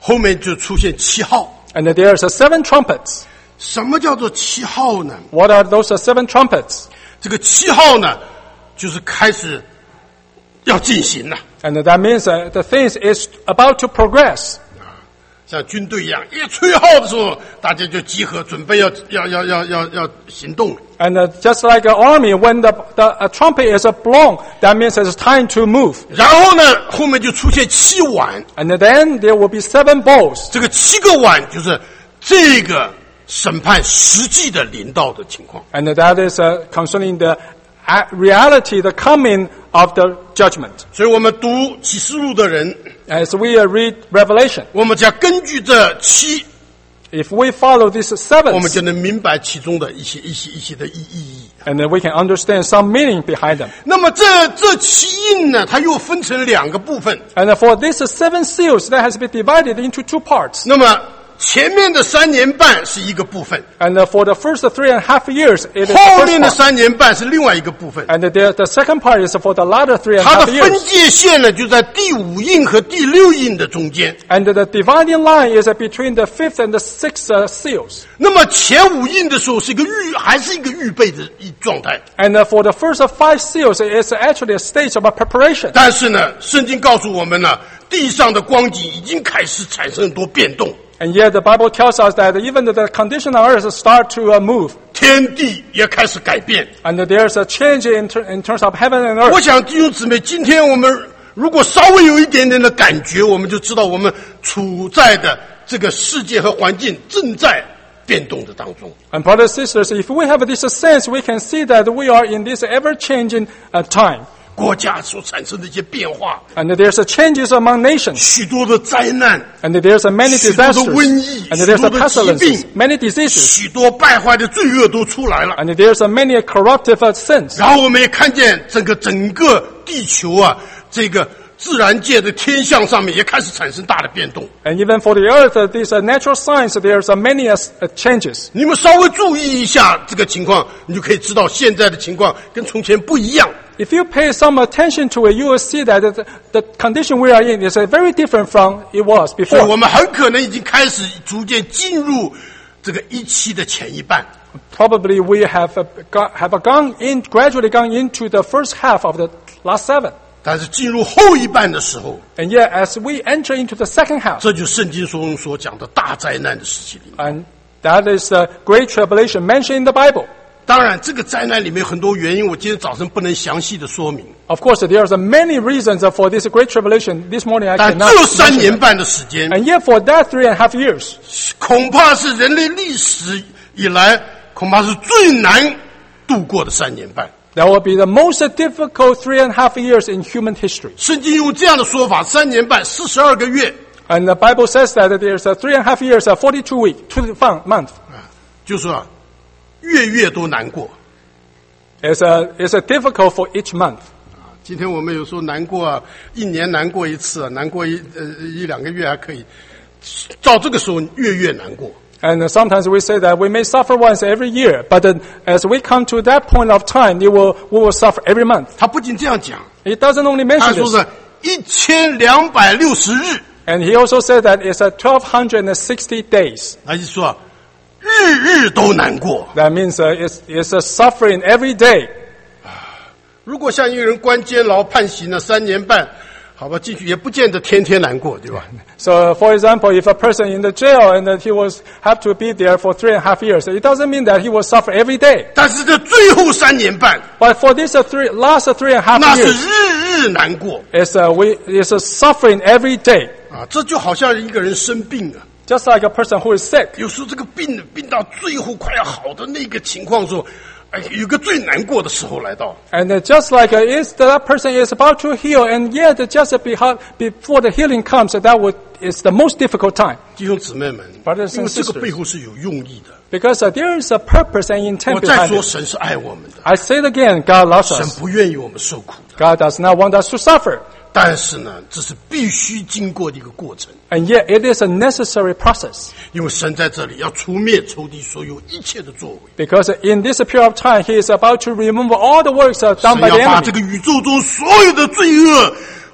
Speaker 1: 后面就出现七号。
Speaker 2: And there's uh, seven trumpets.
Speaker 1: 什么叫做七号呢？
Speaker 2: What are those uh, seven trumpets?
Speaker 1: 这个七号呢，就是开始要进行了。
Speaker 2: And that means uh, the thing is about to progress.
Speaker 1: 像军队一样，一吹号的时候，大家就集合，准备要要要要要要行动。
Speaker 2: And uh, just like an army, when the, the uh, trumpet is uh, blown, that means it's time to move.
Speaker 1: 然后呢，后面就出现七碗，
Speaker 2: And then there will be seven bowls.
Speaker 1: 这个七个碗就是这个审判实际的临到的情况。
Speaker 2: And that is uh, concerning the uh, reality, the coming of the judgment.
Speaker 1: 所以我们读启示录的人，
Speaker 2: As we uh, read Revelation,
Speaker 1: 我们将根据这七，
Speaker 2: if we follow these
Speaker 1: 我们
Speaker 2: sevens,
Speaker 1: 就能明白其中的一些一些一些的意意义。
Speaker 2: and then we can understand some meaning behind them.
Speaker 1: 那么这这七印呢，它又分成两个部分。
Speaker 2: And for these seven seals, that has been divided into two parts.
Speaker 1: 那么前面的三年半是一个部分，
Speaker 2: And for the first three and a half years, it is the
Speaker 1: 后
Speaker 2: first
Speaker 1: 面的
Speaker 2: part.
Speaker 1: 三年半是另外一个部分。
Speaker 2: And the, the second part is for the latter three and a
Speaker 1: 它的
Speaker 2: half
Speaker 1: 分
Speaker 2: years.
Speaker 1: 界线呢，就在第五印和第六印的中间。
Speaker 2: And the dividing line is between the fifth and the sixth uh, seals.
Speaker 1: 那么前五印的时候是一个预，还是一个预备的一状态。
Speaker 2: And uh, for the first of five seals, it's actually a stage of a preparation.
Speaker 1: 但是呢，圣经告诉我们呢，地上的光景已经开始产生很多变动，
Speaker 2: And yet the Bible tells us that even the condition on earth start to uh, move.
Speaker 1: 天地也开始改变。
Speaker 2: And there's a change in, ter- in terms of heaven and earth.
Speaker 1: 我想弟兄姊妹，今天我们如果稍微有一点点的感觉，我们就知道我们处在的这个世界和环境正在变动的当中。
Speaker 2: And brothers and sisters, if we have this sense, we can see that we are in this ever-changing uh, time.
Speaker 1: 国家所产生的一些变化，
Speaker 2: And there's a changes among nations.
Speaker 1: 许多的灾难，
Speaker 2: And there's a many
Speaker 1: 许多的
Speaker 2: disasters.
Speaker 1: 瘟疫，
Speaker 2: And there's a
Speaker 1: 许多的疾
Speaker 2: pestilences.
Speaker 1: 病，
Speaker 2: Many diseases.
Speaker 1: 许多败坏的罪恶都出来了。
Speaker 2: And there's a many corruptive uh, sins.
Speaker 1: 然后我们也看见整个整个地球啊，这个自然界的天象上面也开始产生大的变动。
Speaker 2: And even for the earth, uh, these uh, natural signs, there's uh, many uh, changes.
Speaker 1: 你们稍微注意一下这个情况，你就可以知道现在的情况跟从前不一样。
Speaker 2: If you pay some attention to it, you will see that the, the condition we are in is uh, very different from it was
Speaker 1: 所以
Speaker 2: before.
Speaker 1: 我们很可能已经开始逐渐进入这个一期的前一半。
Speaker 2: Probably we have uh, got, have gone in, gradually gone into the first half of the last seven.
Speaker 1: 但是进入后一半的时候，
Speaker 2: And yet, as we enter into the second half,
Speaker 1: 这就是圣经中所讲的大灾难的时期里面。
Speaker 2: and that is the great tribulation mentioned in the Bible.
Speaker 1: 当然，这个灾难里面很多原因，我今天早晨不能详细的说明。
Speaker 2: Of course, there are many reasons for this great tribulation. This morning I
Speaker 1: 但
Speaker 2: cannot
Speaker 1: 这三
Speaker 2: mention
Speaker 1: 年
Speaker 2: it.
Speaker 1: 半的时间，
Speaker 2: And yet, for that three and a half years,
Speaker 1: 恐怕是人类历史以来恐怕是最难度过的三年半。
Speaker 2: that will be the most difficult three and a half years in human history.
Speaker 1: 圣经用这样的说法，三年半四十二个月，
Speaker 2: And the Bible says that there's a three and a half years, a forty-two week, two month.
Speaker 1: 就说啊，月月都难过。
Speaker 2: It's a, it's a difficult for each month.
Speaker 1: 今天我们有时候难过啊，一年难过一次啊，难过一呃一两个月还可以，到这个时候月月难过。
Speaker 2: And sometimes we say that we may suffer once every year, but then as we come to that point of time, it will, we will suffer every month.
Speaker 1: 他不仅这样讲，
Speaker 2: It doesn't only
Speaker 1: 他
Speaker 2: mention
Speaker 1: 说
Speaker 2: this.
Speaker 1: 是一千两百六十日，
Speaker 2: And he also said that it's a twelve sixty days.
Speaker 1: 他就说啊日日都难过。
Speaker 2: That means uh, it's, it's a suffering every day.
Speaker 1: 如果像一个人关监牢判刑了三年半，好吧，进去也不见得天天难过，对吧？
Speaker 2: So, for example, if a person in the jail and that he was have to be there for three and a half years, it doesn't mean that he will suffer every day.
Speaker 1: 但是这最后三年半，
Speaker 2: But for this uh, three, last three and a half
Speaker 1: 那是
Speaker 2: years,
Speaker 1: 日日难过
Speaker 2: it's a, we, it's a suffering every day.
Speaker 1: 啊！这就好像一个人生病啊，
Speaker 2: Just like a person who is sick.
Speaker 1: 有时候这个病病到最后快要好的那个情况的时候，哎，有个最难过的时候来到。
Speaker 2: And uh, just like uh, is that person is about to heal, and yet just beha- before the healing comes, that would, is the most difficult time.
Speaker 1: 弟兄姊妹们，
Speaker 2: Brothers and
Speaker 1: 因为这个
Speaker 2: sisters.
Speaker 1: 背后是有用意的。
Speaker 2: Because uh, there is a purpose and
Speaker 1: 我
Speaker 2: intent
Speaker 1: 再
Speaker 2: behind
Speaker 1: 说，
Speaker 2: it.
Speaker 1: 神是爱我们的，
Speaker 2: I say it again, God loves
Speaker 1: 神
Speaker 2: us.
Speaker 1: 不愿意我们受苦的。
Speaker 2: God does not want us to suffer.
Speaker 1: 但是呢，这是必须经过的一个过程，
Speaker 2: And yet it is a necessary process.
Speaker 1: 因为神在这里要除灭仇敌所有一切的作为。
Speaker 2: Because in this period of time, He is about to remove all the works uh,
Speaker 1: 神
Speaker 2: done by the
Speaker 1: 要把这
Speaker 2: enemy.
Speaker 1: 个宇宙中所有的罪恶、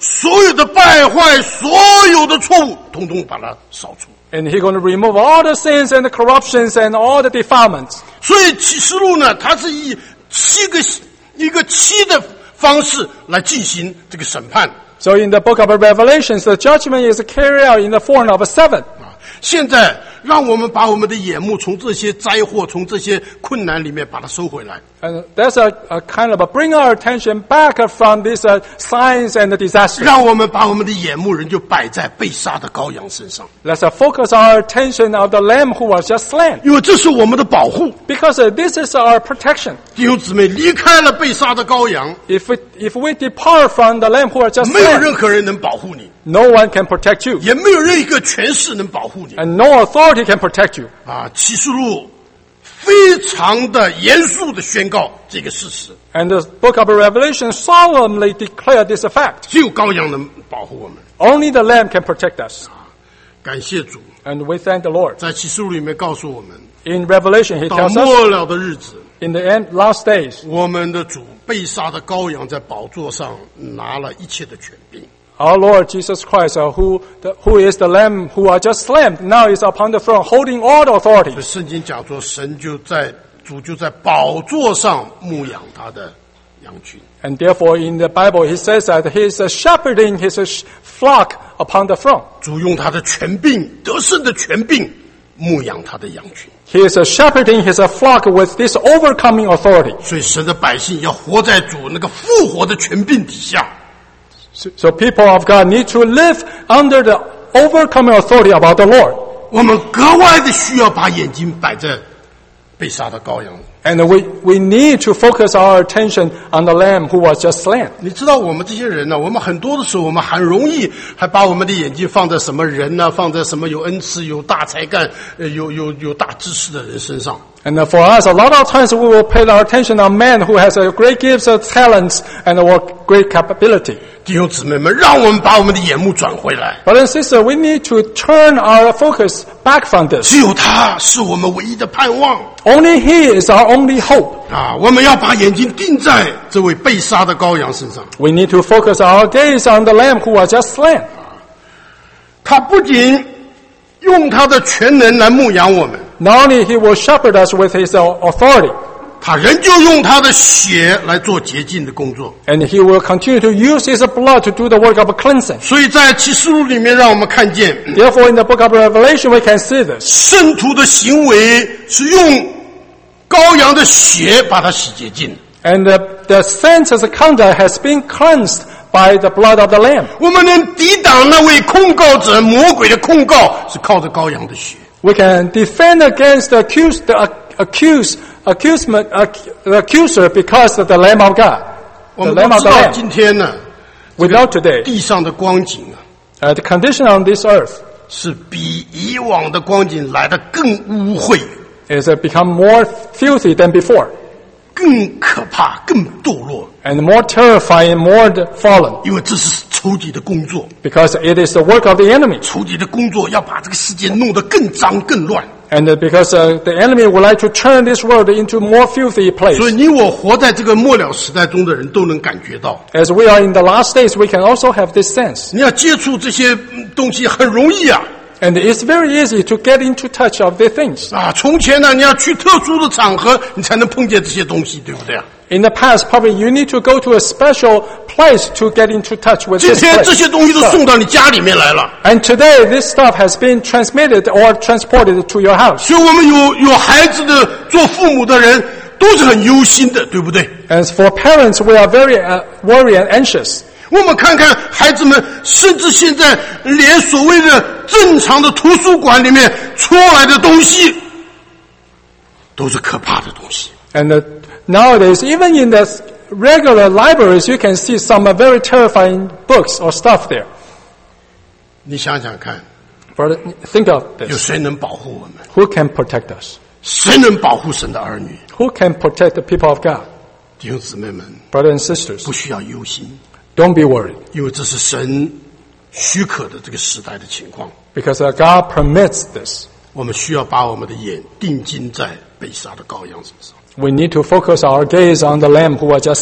Speaker 1: 所有的败坏，所有的错误，统统把它扫除。
Speaker 2: And He's going to remove all the sins and the corruptions and all the defilements.
Speaker 1: 所以启示录呢，它是以七个一个七的方式来进行这个审判。
Speaker 2: So in the book of Revelations, the judgment is carried out in the form of a seven.
Speaker 1: 啊，现在让我们把我们的眼目从这些灾祸、从这些困难里面把它收回来。
Speaker 2: And that's a, a kind of a bring our attention back from these uh, signs and the disasters.
Speaker 1: 让我们把我们的眼目人就摆在被杀的羔羊身上。
Speaker 2: Let's uh, focus our attention of the Lamb who was just slain.
Speaker 1: 因为这是我们的保护。
Speaker 2: Because uh, this is our protection.
Speaker 1: 弟兄姊妹，离开了被杀的羔羊，
Speaker 2: If we, if we depart from the Lamb who was just
Speaker 1: 没有
Speaker 2: slain,
Speaker 1: 任何人能保护你，
Speaker 2: no one can protect you.
Speaker 1: 也没有任何一个权势能保护你。
Speaker 2: And no authority can protect you.
Speaker 1: 啊，启示录非常的严肃的宣告这个事实。
Speaker 2: And the book of Revelation solemnly declared this a fact.
Speaker 1: 只有羔羊能保护我们。
Speaker 2: Only the Lamb can protect us.
Speaker 1: 感谢主，
Speaker 2: And we thank the Lord.
Speaker 1: 在启示录里面告诉我们，
Speaker 2: In Revelation, He
Speaker 1: 到
Speaker 2: tells us,
Speaker 1: 末了的日子，
Speaker 2: in the end, last days,
Speaker 1: 我们的主被杀的羔羊在宝座上拿了一切的权柄。
Speaker 2: our Lord Jesus Christ, uh, who, the, who is the Lamb who are just slain, now is upon the throne, holding all the
Speaker 1: 所
Speaker 2: authority.
Speaker 1: 以圣经讲说，神就在主就在宝座上牧养他的羊群。
Speaker 2: And therefore, in the Bible, He says that He is uh, shepherding His uh, flock upon the throne.
Speaker 1: 主用他的权柄，得胜的权柄，牧养他的羊群。
Speaker 2: He is uh, shepherding His uh, flock with this overcoming authority.
Speaker 1: 所以神的百姓要活在主那个复活的权柄底下。
Speaker 2: So, so people of God need to live under the overcoming authority about the Lord.
Speaker 1: 我们格外的需要把眼睛摆在被杀的羔羊。
Speaker 2: And we, we need to focus our attention on the Lamb who was just slain.
Speaker 1: 你知道我们这些人呢、啊，我们很多的时候，我们很容易还把我们的眼睛放在什么人呢、啊？放在什么有恩赐、有大才干、呃、有有有大知识的人身上。
Speaker 2: And for us, a lot of times we will pay our attention on men who has a great gifts, uh, talents, and a great capability.
Speaker 1: 弟兄姊妹们，让我们把我们的眼目转回来。
Speaker 2: Brothers and sisters, we need to turn our focus back from this.
Speaker 1: 只有他是我们唯一的盼望
Speaker 2: Only He is our only hope.
Speaker 1: 啊！我们要把眼睛定在这位被杀的羔羊身上。
Speaker 2: We need to focus our gaze on the Lamb who was just slain.
Speaker 1: 他不仅用他的全能来牧养我们，
Speaker 2: Not only He will shepherd us with His authority,
Speaker 1: 他仍旧用他的血来做洁净的工作。
Speaker 2: and He will continue to use His blood to do the work of cleansing.
Speaker 1: 所以在启示录里面，让我们看见
Speaker 2: Therefore, in the book of Revelation, we can see this.
Speaker 1: 圣徒的行为是用羔羊的血把它洗洁净。
Speaker 2: And the, the sense of the conduct has been cleansed by the blood of the Lamb.
Speaker 1: 我们能抵挡那位控告者魔鬼的控告，是靠着羔羊的血。
Speaker 2: We can defend against the accused, the accused, accusement, the accuser because of the Lamb of God.
Speaker 1: 我
Speaker 2: The
Speaker 1: 们
Speaker 2: Lamb
Speaker 1: 都
Speaker 2: of
Speaker 1: 知
Speaker 2: the
Speaker 1: 道
Speaker 2: Lamb.
Speaker 1: 今天呢，
Speaker 2: We know today,
Speaker 1: 地上的光景啊，
Speaker 2: uh, the condition on this earth
Speaker 1: 是比以往的光景来得更污秽、
Speaker 2: is uh, become more filthy than before,
Speaker 1: 更可怕、更堕落，
Speaker 2: and more terrifying, more fallen,
Speaker 1: 因为这是仇敌的工作。
Speaker 2: because it is the work of the enemy.
Speaker 1: 仇敌的工作要把这个世界弄得更脏、更乱。
Speaker 2: And uh, because uh, the enemy would like to turn this world into a more filthy place.
Speaker 1: 所以你我活在这个末了时代中的人都能感觉到，
Speaker 2: As we are in the last days, we can also have this sense.
Speaker 1: 你要接触这些嗯东西很容易啊。
Speaker 2: And it's very easy to get into touch of the things.
Speaker 1: 啊，从前呢，你要去特殊的场合，你才能碰见这些东西，对不对啊？
Speaker 2: In the past, probably you need to go to a special place to get into touch with
Speaker 1: 今
Speaker 2: this
Speaker 1: 天这
Speaker 2: place.
Speaker 1: 些东西都送到你家里面来了，
Speaker 2: And today, this stuff has been transmitted or transported to your house.
Speaker 1: 所以我们有有孩子的做父母的人都是很忧心的，对不对？
Speaker 2: As for parents, we are very uh, worried and anxious.
Speaker 1: 我们看看孩子们，甚至现在连所谓的正常的图书馆里面出来的东西，都是可怕的东西。
Speaker 2: And uh, nowadays, even in the regular libraries, you can see some uh, very terrifying books or stuff there.
Speaker 1: 你想想看，
Speaker 2: Brother, think of
Speaker 1: 有
Speaker 2: this.
Speaker 1: 谁能保护我们？
Speaker 2: Who can protect us?
Speaker 1: 谁能保护神的儿女？
Speaker 2: Who can protect the people of God?
Speaker 1: 弟兄姊妹们，
Speaker 2: Brothers and sisters,
Speaker 1: 不需要忧心，
Speaker 2: don't be worried,
Speaker 1: 因为这是神许可的这个时代的情况。
Speaker 2: because uh, God permits this.
Speaker 1: 我们需要把我们的眼定睛在被杀的羔羊身上。
Speaker 2: We need to focus our gaze on the Lamb who was just slain.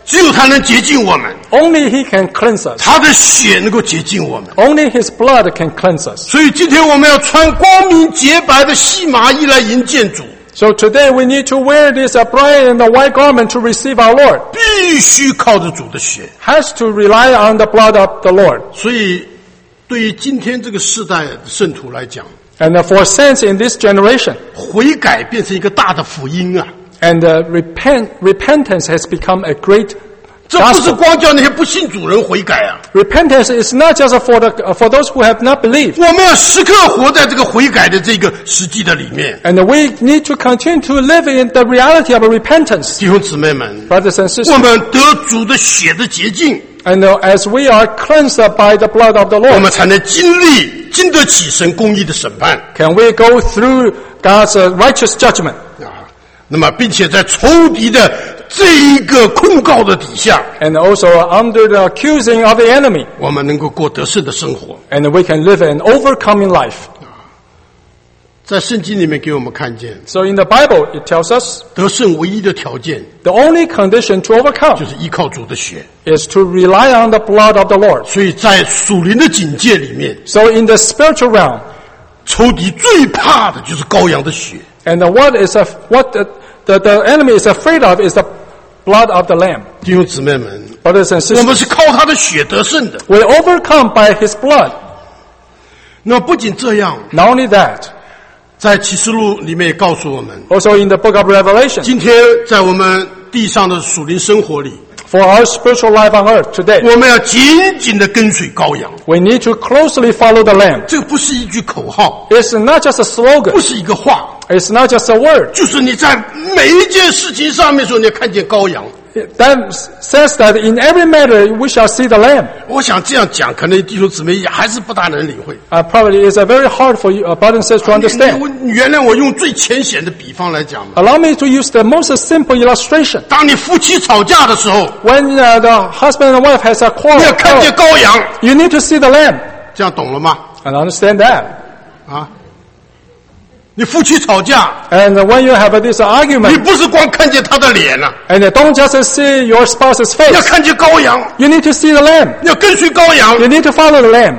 Speaker 1: 只有他能洁净我们，
Speaker 2: Only He can cleanse us.
Speaker 1: 他的血能够洁净我们。
Speaker 2: Only His blood can cleanse us.
Speaker 1: 所以今天我们要穿光明洁白的细麻衣来迎见主，
Speaker 2: So today we need to wear this uh, bright and white garment to receive our Lord.
Speaker 1: 必须靠着主的血。
Speaker 2: Has to rely on the blood of the Lord.
Speaker 1: 所以对于今天这个世代的圣徒来讲，
Speaker 2: And uh, for saints in this generation,
Speaker 1: 悔改变成一个大的福音啊！
Speaker 2: and uh, repent, repentance has become a great
Speaker 1: 这不是
Speaker 2: gospel.
Speaker 1: 光叫那些不信主人悔改啊！
Speaker 2: Repentance is not just for the uh, for those who have not believed.
Speaker 1: 我们要时刻活在这个悔改的这个实际的里面。
Speaker 2: And we need to continue to live in the reality of repentance.
Speaker 1: 弟兄姊妹们，
Speaker 2: Brothers and
Speaker 1: 我
Speaker 2: sisters,
Speaker 1: 们得主的血的洁净，
Speaker 2: and uh, as we are cleansed by the blood of the
Speaker 1: 我
Speaker 2: Lord,
Speaker 1: 们才能经历经得起神公义的审判
Speaker 2: can we go through God's uh, righteous judgment.
Speaker 1: 啊！那么，并且在仇敌的这一个控告的底下，
Speaker 2: And also under the accusing of the enemy,
Speaker 1: 我们能够过得胜的生活。
Speaker 2: and we can live an overcoming life.
Speaker 1: 在圣经里面给我们看见，
Speaker 2: So in the Bible, it tells us
Speaker 1: 得胜唯一的条件
Speaker 2: the only condition to
Speaker 1: 就
Speaker 2: overcome
Speaker 1: 是依靠主的血。
Speaker 2: is to rely on the blood of the Lord.
Speaker 1: 所以在属灵的警戒里面，
Speaker 2: So in the spiritual realm,
Speaker 1: 仇敌最怕的就是羔羊的血。
Speaker 2: and what is a, what the, the, the enemy is afraid of is the blood of the Lamb.
Speaker 1: 弟兄姊妹们，
Speaker 2: Brothers and
Speaker 1: 我
Speaker 2: sisters,
Speaker 1: 们是靠他的血得胜的。
Speaker 2: we overcome by His blood.
Speaker 1: 那不仅这样，
Speaker 2: Not only that,
Speaker 1: 在启示录里面也告诉我们，
Speaker 2: also in the book of Revelation,
Speaker 1: 今天在我们地上的属灵生活里，
Speaker 2: for our spiritual life on earth today,
Speaker 1: 我们要紧紧的跟随羔羊。
Speaker 2: we need to closely follow the Lamb.
Speaker 1: 这个不是一句口号，
Speaker 2: It's not just a
Speaker 1: 不
Speaker 2: slogan.
Speaker 1: 是一个话，
Speaker 2: It's not just a word.
Speaker 1: 就是你在每一件事情上面说，你要看见羔羊。
Speaker 2: That says that in every matter we shall see the Lamb.
Speaker 1: 我想这样讲，可能弟兄姊妹也还是不大能领会。
Speaker 2: Uh, probably it's a very hard for you, uh, brothers and sisters to
Speaker 1: 你
Speaker 2: understand.
Speaker 1: 你你原谅我用最浅显的比方来讲吧。
Speaker 2: Allow me to use the most simple illustration.
Speaker 1: 当你夫妻吵架的时候，
Speaker 2: When uh, the husband and wife has a
Speaker 1: 你要
Speaker 2: quarrel,
Speaker 1: 看见羔羊，
Speaker 2: you need to see the Lamb
Speaker 1: 这样懂了吗？
Speaker 2: and understand that.
Speaker 1: 啊，你夫妻吵架，
Speaker 2: And when you have this
Speaker 1: 你
Speaker 2: argument,
Speaker 1: 不是光看见他的脸啊，
Speaker 2: and don't just see your spouse's
Speaker 1: 你要
Speaker 2: face,
Speaker 1: 看见羔羊，
Speaker 2: you need to see the Lamb.
Speaker 1: 你要跟随羔羊，
Speaker 2: You need to follow the Lamb.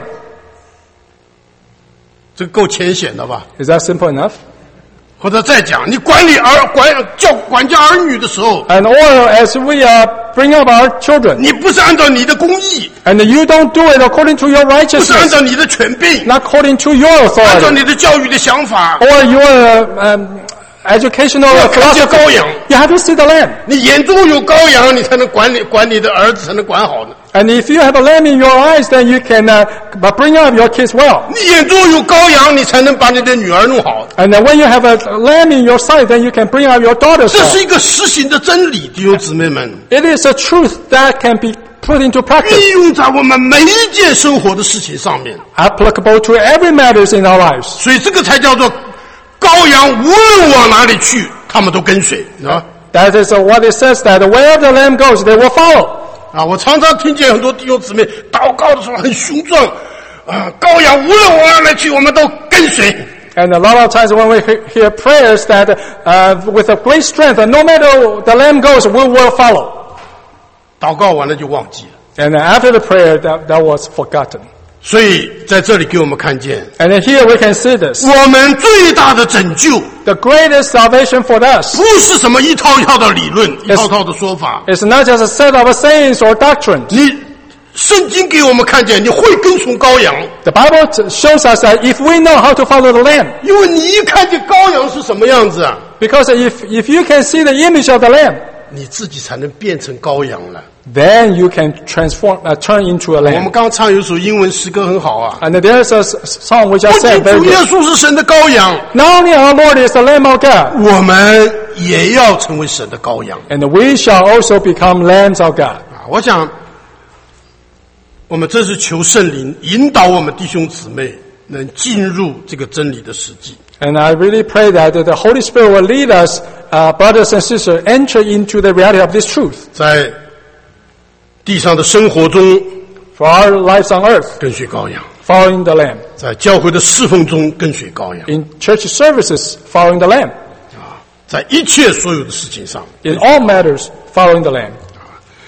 Speaker 1: 这个够浅显的吧？
Speaker 2: Is that simple enough?
Speaker 1: 或者再讲，你管理儿管教管教儿女的时候，
Speaker 2: And or as we uh, bring up our children,
Speaker 1: 你不是按照你的公义，
Speaker 2: and you don't do it according to your
Speaker 1: 不是按
Speaker 2: righteousness,
Speaker 1: 照你的权柄，
Speaker 2: not according to your
Speaker 1: 按照
Speaker 2: authority,
Speaker 1: 你的教育的想法，
Speaker 2: or your uh, um, educational
Speaker 1: 要看见
Speaker 2: philosophy.
Speaker 1: 羔羊。
Speaker 2: You have to see the Lamb.
Speaker 1: 你眼中有羔羊，你才能管理管你的儿子，才能管好的。
Speaker 2: And if you have a lamb in your eyes, then you can uh, bring up your kids well.
Speaker 1: 你眼中有羔羊，你才能把你的女儿弄好。
Speaker 2: And then when you have a lamb in your sight, then you can bring up your daughters
Speaker 1: 这是
Speaker 2: well.
Speaker 1: 一个实行的真理，弟兄姊妹们，
Speaker 2: It is a truth that can be put into practice,
Speaker 1: 运用在我们每一件生活的事情上面。
Speaker 2: applicable to every matters in our lives.
Speaker 1: 所以这个才叫做羔羊，无论往哪里去，他们都跟随，啊
Speaker 2: That is uh, what it says, that where the lamb goes, they will follow.
Speaker 1: 啊！我常常听见很多弟兄姊妹祷告的时候很雄壮，啊，羔羊无论往哪里去，我们都跟随。
Speaker 2: And a lot of times when we he- hear prayers that uh, with a great strength, no matter the lamb goes, we will follow.
Speaker 1: 祷告完了就忘记了。
Speaker 2: And after the prayer, that, that was forgotten.
Speaker 1: 所以在这里给我们看见，
Speaker 2: And then here we can see this.
Speaker 1: 我们最大的拯救
Speaker 2: The greatest salvation for us
Speaker 1: 不是什么一套一套的理论、一套套的说法。
Speaker 2: is not just a set of sayings or doctrines.
Speaker 1: 你圣经给我们看见，你会跟从羔羊，
Speaker 2: The Bible t- shows us that if we know how to follow the Lamb,
Speaker 1: 因为你一看见羔羊是什么样子啊，
Speaker 2: because if, if you can see the image of the Lamb,
Speaker 1: 你自己才能变成羔羊了。
Speaker 2: then you can transform, uh, turn into a
Speaker 1: 我们
Speaker 2: lamb.
Speaker 1: 刚刚唱有首英文诗歌很好啊，
Speaker 2: And there's a s- song which I
Speaker 1: 不
Speaker 2: said
Speaker 1: 仅
Speaker 2: very
Speaker 1: 主耶
Speaker 2: good.
Speaker 1: 稣是神的羔羊，
Speaker 2: Not only our Lord is the Lamb of God,
Speaker 1: 我们也要成为神的羔羊
Speaker 2: and we shall also become lambs of God.
Speaker 1: 啊！我想，我们真是求圣灵引导我们弟兄姊妹能进入这个真理的实际。
Speaker 2: And I really pray that the Holy Spirit will lead us, uh, brothers and sisters, enter into the reality of this truth
Speaker 1: 在地上的生活中
Speaker 2: for our lives on earth,
Speaker 1: 跟随羔羊，
Speaker 2: following the Lamb.
Speaker 1: 在教会的侍奉中跟随羔羊，
Speaker 2: In church services, following the Lamb.
Speaker 1: 在一切所有的事情上。
Speaker 2: In all matters, following the Lamb.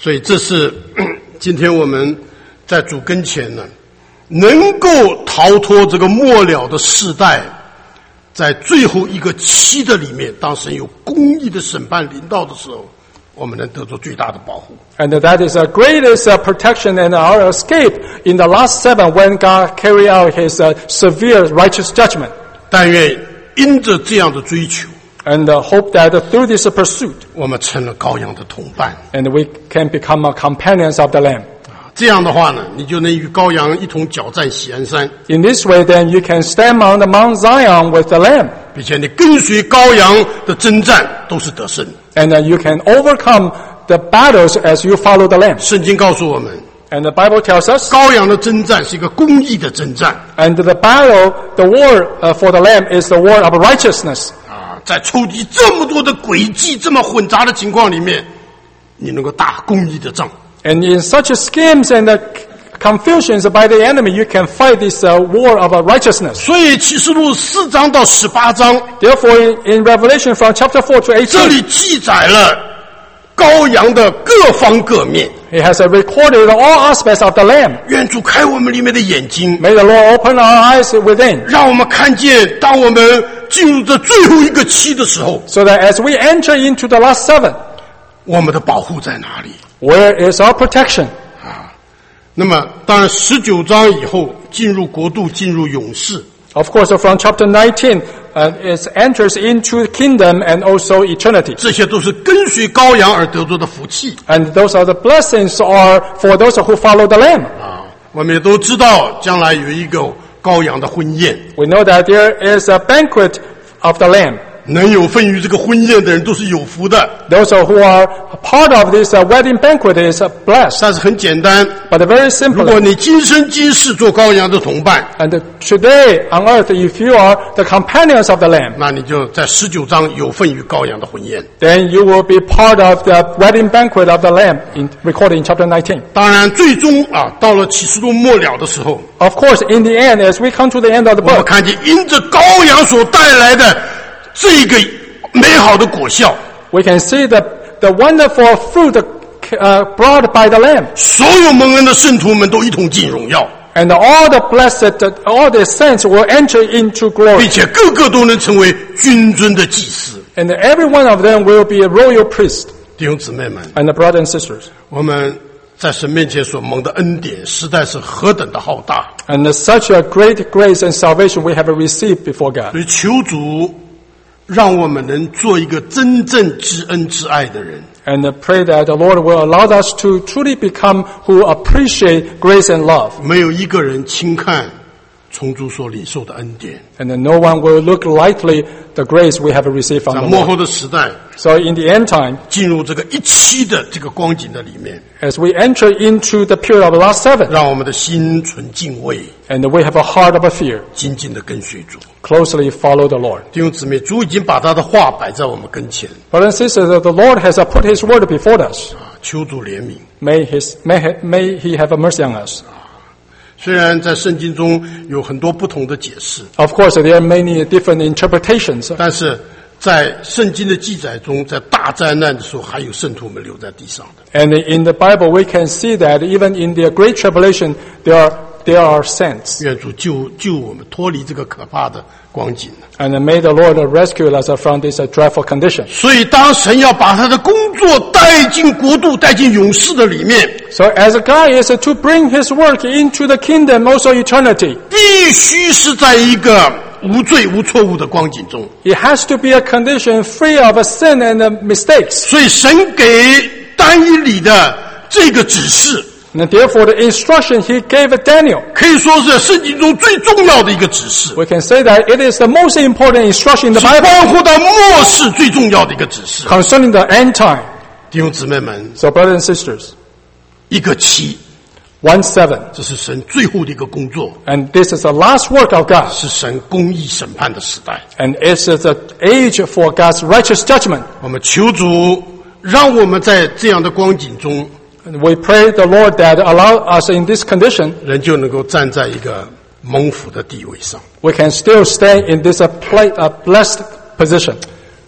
Speaker 1: 所以这是今天我们在主跟前呢，能够逃脱这个末了的世代，在最后一个期的里面，当神有公义的审判临到的时候，我们能得到最大的保护。
Speaker 2: And that is the greatest uh, protection and our escape in the last seven when God carry out his uh, severe righteous judgment.
Speaker 1: 但愿因着这样的追求，
Speaker 2: And uh, hope that through this pursuit,
Speaker 1: 我们成了羔羊的同伴。
Speaker 2: and we can become uh, companions of the Lamb.
Speaker 1: 这样的话呢，你就能与羔羊一同脚战喜安山，
Speaker 2: In this way, then you can stand on the Mount Zion with the Lamb,
Speaker 1: 并且你跟随羔羊的征战都是得胜。
Speaker 2: and uh, you can overcome the battles as you follow the Lamb.
Speaker 1: 圣经告诉我们，
Speaker 2: And the Bible tells us,
Speaker 1: 羔羊的征战是一个公义的征战
Speaker 2: and the battle, the war uh, for the Lamb is the war of righteousness.
Speaker 1: 啊，在仇敌这么多的诡计、这么混杂的情况里面，你能够打公义的仗。
Speaker 2: And in such schemes and uh, confusions by the enemy, you can fight this uh, war of uh, righteousness.
Speaker 1: 所以启示录四章到十八章，
Speaker 2: Therefore, in, in Revelation from chapter four to
Speaker 1: 这
Speaker 2: eighteen,
Speaker 1: 里记载了羔羊的各方各面。
Speaker 2: it has uh, recorded all aspects of the Lamb.
Speaker 1: 愿主开我们里面的眼睛，
Speaker 2: May the Lord open our eyes within,
Speaker 1: 让我们看见，当我们进入这最后一个期的时候，
Speaker 2: so that as we enter into the last seven,
Speaker 1: 我们的保护在哪里？
Speaker 2: where is our protection?
Speaker 1: 那么，当然十九章以后进入国度，进入勇士。
Speaker 2: Of course, from chapter nineteen, uh, it enters into the kingdom and also eternity.
Speaker 1: 这些都是跟随羔羊而得着的福气
Speaker 2: And those are the blessings are for those who follow the Lamb.
Speaker 1: 啊！我们也都知道，将来有一个羔羊的婚宴，
Speaker 2: We know that there is a banquet of the Lamb.
Speaker 1: 能有份于这个婚宴的人都是有福的。
Speaker 2: Those who are part of this uh, wedding banquet is uh, blessed.
Speaker 1: 但是很简单，
Speaker 2: But very
Speaker 1: 如果
Speaker 2: simply,
Speaker 1: 你今生今世做羔羊的同伴，
Speaker 2: and today on earth, if you are the companions of the Lamb,
Speaker 1: 那你就在十九章有份于羔羊的婚宴。
Speaker 2: then you will be part of the wedding banquet of the Lamb, in, recorded in chapter nineteen.
Speaker 1: 当然，最终啊，到了启示录末了的时候，
Speaker 2: Of course, in the end, as we come to the end of the
Speaker 1: 我们
Speaker 2: book,
Speaker 1: 看见因着羔羊所带来的这个美好的果效，
Speaker 2: we can see the, the wonderful fruit uh, brought by the Lamb.
Speaker 1: 所有蒙恩的圣徒们都一同进荣耀，
Speaker 2: And all the blessed, all the saints will enter into
Speaker 1: 并
Speaker 2: glory.
Speaker 1: 且个个都能成为君尊的祭司。
Speaker 2: And every one of them will be a royal priest.
Speaker 1: 弟兄姊妹们，
Speaker 2: And the brothers and sisters.
Speaker 1: 我们在神面前所蒙的恩典，实在是何等的浩大！
Speaker 2: And such a great grace and salvation we have received before God.
Speaker 1: 所以求主让我们能做一个真正知恩知爱的人。
Speaker 2: And pray that the Lord will allow us to truly become who appreciate grace and love.
Speaker 1: 没有一个人轻看从主所领受的恩典。
Speaker 2: And no one will look lightly the grace we have received
Speaker 1: 在
Speaker 2: from the
Speaker 1: 末
Speaker 2: Lord.
Speaker 1: 后的时代，
Speaker 2: So in the end time,
Speaker 1: 进入这个一期的这个光景的里面，
Speaker 2: as we enter into the period of the last seven,
Speaker 1: 让我们的心存敬畏，
Speaker 2: and we have a heart of a fear,
Speaker 1: 紧紧的跟随主。
Speaker 2: closely follow the Lord.
Speaker 1: 弟兄姊妹，主已经把他的话摆在我们跟前
Speaker 2: Brothers and sisters, the Lord has put His word before us.
Speaker 1: 啊，求主怜悯。
Speaker 2: May His may, he- may He have mercy on us.
Speaker 1: 虽然在圣经中有很多不同的解释，
Speaker 2: Of course, there are many different interpretations.
Speaker 1: 但是在圣经的记载中，在大灾难的时候，还有圣徒们留在地上的。
Speaker 2: And in the Bible, we can see that even in the great tribulation, there are there are saints.
Speaker 1: 愿主救救我们脱离这个可怕的光景。
Speaker 2: And may the Lord rescue us from this uh, dreadful condition.
Speaker 1: 所以，当神要把他的工作带进国度、带进勇士的里面，
Speaker 2: So as God is to bring His work into the kingdom, also eternity,
Speaker 1: 必须是在一个无罪无错误的光景中。
Speaker 2: it has to be a condition free of sin and uh, mistakes.
Speaker 1: 所以，神给但以理的这个指示，
Speaker 2: And therefore, the instruction He gave Daniel,
Speaker 1: 可以说是圣经中最重要的一个指示，
Speaker 2: we can say that it is the most important instruction in the
Speaker 1: 是
Speaker 2: Bible
Speaker 1: 关乎到末世最重要的一个指示。
Speaker 2: concerning the end time.
Speaker 1: 弟兄姊妹们，
Speaker 2: So brothers and sisters,
Speaker 1: 一个期，
Speaker 2: one seven.
Speaker 1: 这是神最后的一个工作，
Speaker 2: And this is the last work of God.
Speaker 1: 是神公义审判的时代。
Speaker 2: And it's the age for God's righteous judgment.
Speaker 1: 我们求主，让我们在这样的光景中，
Speaker 2: And we pray the Lord that allow us in this condition,
Speaker 1: 人就能够站在一个蒙福的地位上。
Speaker 2: we can still stay in this uh, pla- uh, blessed position.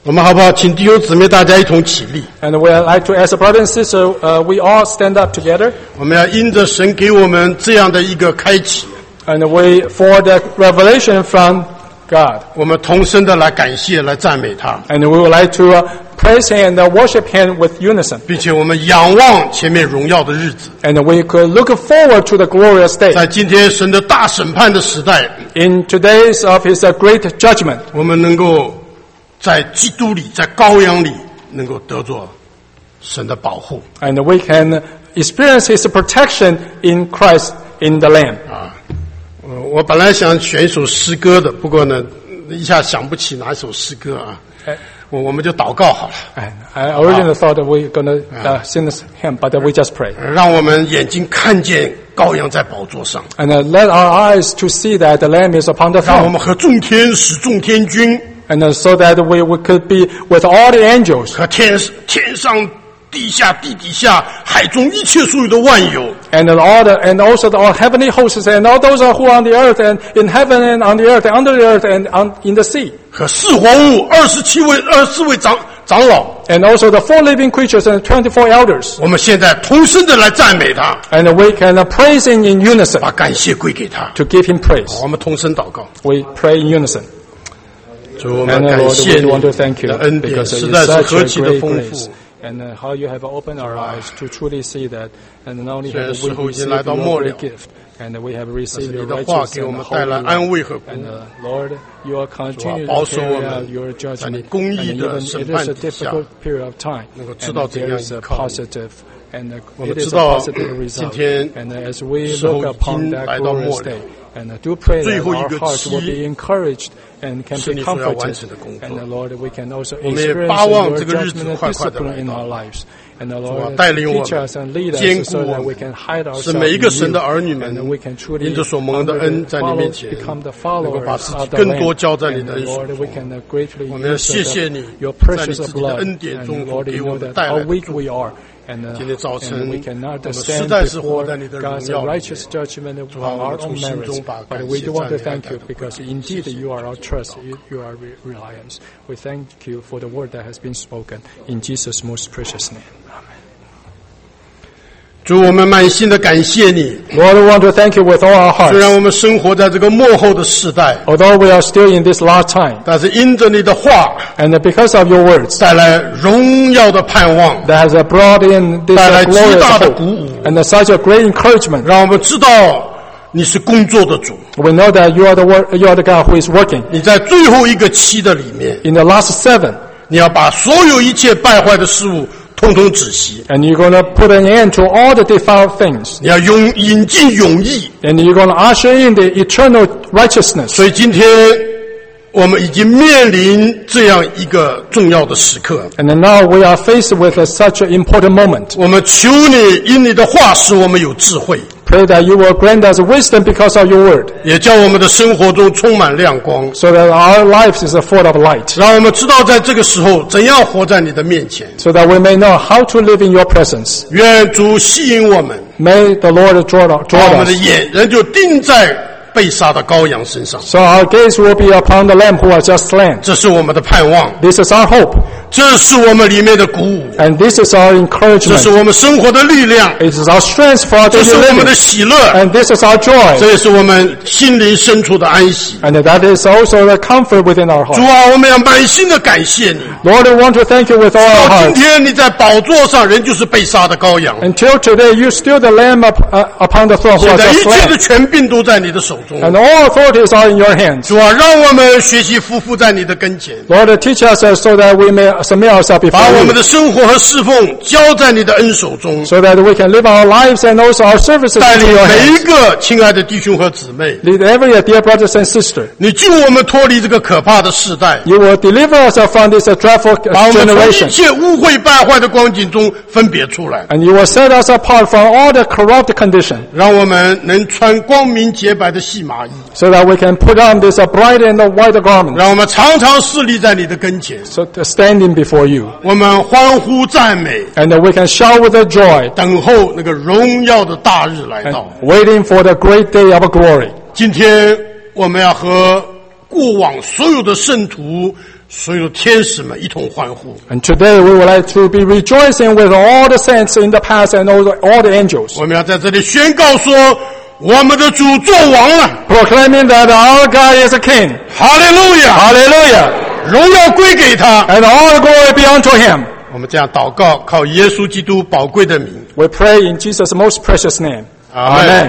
Speaker 1: 我们好不好？请弟兄姊妹大家一同起立。
Speaker 2: And we would like to ask a brother and sister, uh, we all stand up together.
Speaker 1: 我们要因着神给我们这样的一个开启，
Speaker 2: And we, for the revelation from God.
Speaker 1: 我们同声的来感谢、来赞美他，
Speaker 2: And we would like to uh, praise Him and uh, worship Him with unison.
Speaker 1: 并且我们仰望前面荣耀的日子。
Speaker 2: And we could look forward to the glorious day.
Speaker 1: 在今天神的大审判的时代，
Speaker 2: In today's of His uh, great judgment,
Speaker 1: 我们能够在基督里、在羔羊里，能够得着神的保护
Speaker 2: and we can experience His protection in Christ, in the Lamb.
Speaker 1: 啊！呃我本来想选一首诗歌的，不过呢，一下想不起哪一首诗歌啊。
Speaker 2: Okay.
Speaker 1: 我我们就祷告好了，
Speaker 2: And I originally thought that we were going to uh, sing this hymn, but uh, we just pray.
Speaker 1: 让我们眼睛看见羔羊在宝座上，
Speaker 2: And uh, let our eyes to see that the Lamb is upon the
Speaker 1: 让我
Speaker 2: throne.
Speaker 1: 们和众天使、众天军
Speaker 2: And uh, so that we, we could be with all the angels
Speaker 1: 和天天上、地下、地底下、海中一切所有的万有，
Speaker 2: and uh, all the, and also the all heavenly hosts and all those who are on the earth and in heaven and on the earth and under the earth and on, in the sea.
Speaker 1: 和四活物二十七位、二十四位长长老，
Speaker 2: And also the four living creatures and twenty-four elders.
Speaker 1: 我们现在同声的来赞美他，
Speaker 2: And we can uh, praise Him in unison
Speaker 1: 把感谢归给他。
Speaker 2: to give Him praise.
Speaker 1: 我们同声祷告，
Speaker 2: We pray in unison.
Speaker 1: 主，我
Speaker 2: And
Speaker 1: 们
Speaker 2: uh,
Speaker 1: 感
Speaker 2: Lord,
Speaker 1: 谢
Speaker 2: we
Speaker 1: 你
Speaker 2: want to thank you
Speaker 1: 的恩典，
Speaker 2: because
Speaker 1: 实
Speaker 2: it
Speaker 1: 在
Speaker 2: is
Speaker 1: 是
Speaker 2: such
Speaker 1: 何
Speaker 2: a
Speaker 1: 其的
Speaker 2: great
Speaker 1: 丰
Speaker 2: grace.
Speaker 1: 富。
Speaker 2: And uh, how you have opened our eyes to truly see that, and not only
Speaker 1: 虽然
Speaker 2: have
Speaker 1: 时
Speaker 2: we
Speaker 1: 候已经
Speaker 2: received
Speaker 1: 来到末
Speaker 2: your
Speaker 1: 了，
Speaker 2: great gift, and we have
Speaker 1: 但是
Speaker 2: received
Speaker 1: 你
Speaker 2: your
Speaker 1: 的话
Speaker 2: righteous
Speaker 1: 给我
Speaker 2: and
Speaker 1: 们带来
Speaker 2: holy
Speaker 1: 安
Speaker 2: love.
Speaker 1: 慰和鼓
Speaker 2: And
Speaker 1: 舞。
Speaker 2: uh, Lord, you are continuing
Speaker 1: 保
Speaker 2: to
Speaker 1: 守
Speaker 2: carry
Speaker 1: 我们
Speaker 2: out your
Speaker 1: 在你
Speaker 2: judgment,
Speaker 1: 公
Speaker 2: and
Speaker 1: 义的
Speaker 2: even
Speaker 1: 审
Speaker 2: it
Speaker 1: 判
Speaker 2: is a
Speaker 1: 底下
Speaker 2: difficult period of time,
Speaker 1: 能够知
Speaker 2: and
Speaker 1: 道怎
Speaker 2: there
Speaker 1: 样
Speaker 2: is
Speaker 1: 依
Speaker 2: a
Speaker 1: 靠你。
Speaker 2: positive, and uh,
Speaker 1: 我们
Speaker 2: it is
Speaker 1: 知
Speaker 2: a
Speaker 1: 道
Speaker 2: positive result.
Speaker 1: 今天
Speaker 2: And as we
Speaker 1: 时候
Speaker 2: look
Speaker 1: 已
Speaker 2: upon
Speaker 1: 经
Speaker 2: that
Speaker 1: 来到末
Speaker 2: glorious
Speaker 1: 了，
Speaker 2: day, and I do pray
Speaker 1: 最
Speaker 2: that
Speaker 1: 后一
Speaker 2: our
Speaker 1: 个
Speaker 2: hearts will
Speaker 1: 期
Speaker 2: be encouraged and can
Speaker 1: 是
Speaker 2: be
Speaker 1: 你所要完
Speaker 2: comforted.
Speaker 1: 成的工作。
Speaker 2: And uh, Lord, we can also
Speaker 1: 我们也
Speaker 2: experience
Speaker 1: 巴望
Speaker 2: your
Speaker 1: 这个日子
Speaker 2: judgment and
Speaker 1: 快快地来
Speaker 2: discipline in
Speaker 1: 到。
Speaker 2: our lives. And uh,
Speaker 1: 主啊，
Speaker 2: Lord,
Speaker 1: 带领我
Speaker 2: teach us and lead
Speaker 1: 们，坚
Speaker 2: us
Speaker 1: 固
Speaker 2: so
Speaker 1: 我
Speaker 2: that
Speaker 1: 们，
Speaker 2: we can hide
Speaker 1: 使
Speaker 2: ourselves
Speaker 1: 每一个
Speaker 2: in
Speaker 1: 神的
Speaker 2: you.
Speaker 1: 儿女们
Speaker 2: And we can truly
Speaker 1: 因着所蒙的恩在你
Speaker 2: follow,
Speaker 1: 面前，
Speaker 2: become the
Speaker 1: 能够把
Speaker 2: followers
Speaker 1: 自己
Speaker 2: of the
Speaker 1: 更多
Speaker 2: Lamb.
Speaker 1: 交在你
Speaker 2: And
Speaker 1: 的
Speaker 2: uh,
Speaker 1: 恩手
Speaker 2: Lord,
Speaker 1: 中
Speaker 2: we。can uh, greatly
Speaker 1: 我们要
Speaker 2: use
Speaker 1: 谢谢
Speaker 2: the-
Speaker 1: 你
Speaker 2: your
Speaker 1: 在你
Speaker 2: precious
Speaker 1: 自
Speaker 2: of
Speaker 1: 己的
Speaker 2: blood.
Speaker 1: 恩典
Speaker 2: And
Speaker 1: 中
Speaker 2: Lord,
Speaker 1: 给
Speaker 2: you
Speaker 1: 我
Speaker 2: know
Speaker 1: 们
Speaker 2: that
Speaker 1: 带
Speaker 2: how
Speaker 1: 来的
Speaker 2: weak
Speaker 1: 祝
Speaker 2: we
Speaker 1: 福。
Speaker 2: are. And, uh,
Speaker 1: 今天早晨
Speaker 2: and we cannot
Speaker 1: 我们
Speaker 2: stand
Speaker 1: 实在是活
Speaker 2: before
Speaker 1: 在你的
Speaker 2: God's
Speaker 1: 荣耀里。
Speaker 2: righteous judgment of
Speaker 1: 主啊，我
Speaker 2: our
Speaker 1: 们从
Speaker 2: own
Speaker 1: 心中
Speaker 2: merits.
Speaker 1: 把
Speaker 2: But
Speaker 1: 感
Speaker 2: we
Speaker 1: 谢
Speaker 2: do want
Speaker 1: 赞
Speaker 2: to
Speaker 1: 美和
Speaker 2: thank
Speaker 1: 感
Speaker 2: you
Speaker 1: 动
Speaker 2: because
Speaker 1: 谢谢
Speaker 2: indeed you are our trust, you, you are re- reliance. We thank you for the word that has been spoken in Jesus' most precious name.
Speaker 1: 主，我们满心的感谢你。
Speaker 2: Lord, we want to thank you with all our
Speaker 1: 虽然
Speaker 2: hearts.
Speaker 1: 我们生活在这个末后的时代，
Speaker 2: Although we are still in this last time,
Speaker 1: 但是因着你的话
Speaker 2: and because of your words
Speaker 1: 带来荣耀的盼望，
Speaker 2: that has brought in this
Speaker 1: 带来
Speaker 2: uh,
Speaker 1: 极
Speaker 2: glorious
Speaker 1: 大的
Speaker 2: hope
Speaker 1: 鼓舞，
Speaker 2: and such a great encouragement.
Speaker 1: 让我们知道你是工作的主。
Speaker 2: We know that you are the wor- you are the God who is working
Speaker 1: 你在最后一个期的里面，
Speaker 2: in the last seven,
Speaker 1: 你要把所有一切败坏的事物通通止息，
Speaker 2: and you're going to put an end to all the defiled things,
Speaker 1: 你要永引进永义。
Speaker 2: and you're going to usher in the eternal righteousness.
Speaker 1: 所以今天我们已经面临这样一个重要的时刻，
Speaker 2: And then now we are faced with a, such an important moment.
Speaker 1: 我们求你因你的话使我们有智慧，
Speaker 2: Pray that you will grant us wisdom because of your word,
Speaker 1: 也叫我们的生活中充满亮光，
Speaker 2: so that our lives is full of light,
Speaker 1: 让我们知道在这个时候怎样活在你的面前。
Speaker 2: so that we may know how to live in your presence.
Speaker 1: 愿主吸引我们，
Speaker 2: May the Lord draw,
Speaker 1: 把
Speaker 2: draw
Speaker 1: 我们的
Speaker 2: us,
Speaker 1: 眼人就定在被杀的羔羊身上，
Speaker 2: so our gaze will be upon the Lamb who was just slain.
Speaker 1: 这是我们的盼望，
Speaker 2: This is our hope,
Speaker 1: 这是我们里面的鼓舞，
Speaker 2: and this is our
Speaker 1: 这是
Speaker 2: encouragement.
Speaker 1: 我们生活的力量，
Speaker 2: It is our strength for our
Speaker 1: 这
Speaker 2: daily
Speaker 1: 是我们的
Speaker 2: living,
Speaker 1: 喜乐，
Speaker 2: and this is our joy,
Speaker 1: 这也是我们心灵深处的安息。
Speaker 2: and that is also the comfort within our
Speaker 1: 主
Speaker 2: heart.
Speaker 1: 啊，我们要满心的感谢你。
Speaker 2: Lord, we want to thank you with all our
Speaker 1: 到今
Speaker 2: heart.
Speaker 1: 天你在宝座上，人就是被杀的羔羊。
Speaker 2: Until today, you still the Lamb up, uh, upon the throne who
Speaker 1: 现
Speaker 2: was
Speaker 1: 在一
Speaker 2: just
Speaker 1: 切
Speaker 2: slain,
Speaker 1: 的权柄都在你的手中。
Speaker 2: and all authorities are in your hands.
Speaker 1: 主啊，让我们学习匍匐在你的跟前，
Speaker 2: Lord, teach us uh, so that we may submit ourselves
Speaker 1: 把
Speaker 2: before
Speaker 1: 我们
Speaker 2: you,
Speaker 1: 的生活和侍奉交在你的恩手中，
Speaker 2: so that we can live our lives and also our services
Speaker 1: 带
Speaker 2: into
Speaker 1: 领
Speaker 2: your
Speaker 1: 每
Speaker 2: hands.
Speaker 1: 一个亲爱的弟兄和姊妹，
Speaker 2: Lead every dear brothers and sisters.
Speaker 1: 你救我们脱离这个可怕的世代，
Speaker 2: You will deliver us from this uh, dreadful
Speaker 1: 把
Speaker 2: uh,
Speaker 1: 我们从一
Speaker 2: generation,
Speaker 1: 切污秽败坏的光景中分别出来，
Speaker 2: and you will set us apart from all the corrupt condition,
Speaker 1: 让我们能穿光明洁白的细麻衣，
Speaker 2: so that we can put on this uh, bright and uh, white garment,
Speaker 1: 让我们常常侍立在你的跟前，
Speaker 2: so uh, standing before you,
Speaker 1: 我们欢呼赞美，
Speaker 2: and uh, we can shout with the joy,
Speaker 1: 等候那个荣耀的大日来
Speaker 2: and
Speaker 1: 到。
Speaker 2: waiting for the great day of glory.
Speaker 1: 今天我们要和过往所有的圣徒所有的天使们一同欢呼。
Speaker 2: And today we would like to be rejoicing with all the saints in the past and all the, all the angels,
Speaker 1: 我们要在这里宣告说，我们的主做王了，
Speaker 2: proclaiming that our God is a king.
Speaker 1: 哈利路亚，
Speaker 2: Hallelujah.
Speaker 1: 荣耀归给他。
Speaker 2: And all the glory be unto him.
Speaker 1: 我们这样祷告，靠耶稣基督宝贵的名，
Speaker 2: We pray in Jesus' most precious name.
Speaker 1: 阿门。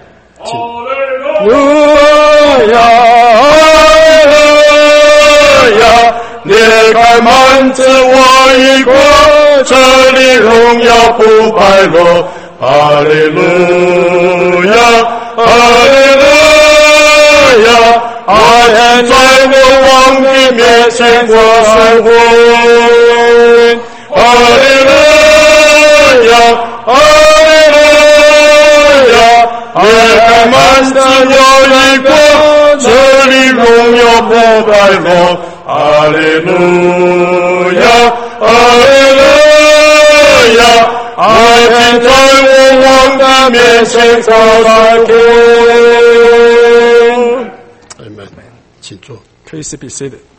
Speaker 2: Hallelujah.
Speaker 1: 裂开幔子我已过，这里荣耀不败落。哈利路亚，哈利路亚，爱在我王的面前过生活。哈利路亚，哈利路亚，裂开幔子我已过，这里荣耀不败落。哈利路亚，哈利路亚，爱情在我王的面前高来过。阿门，请坐。
Speaker 2: Please be seated.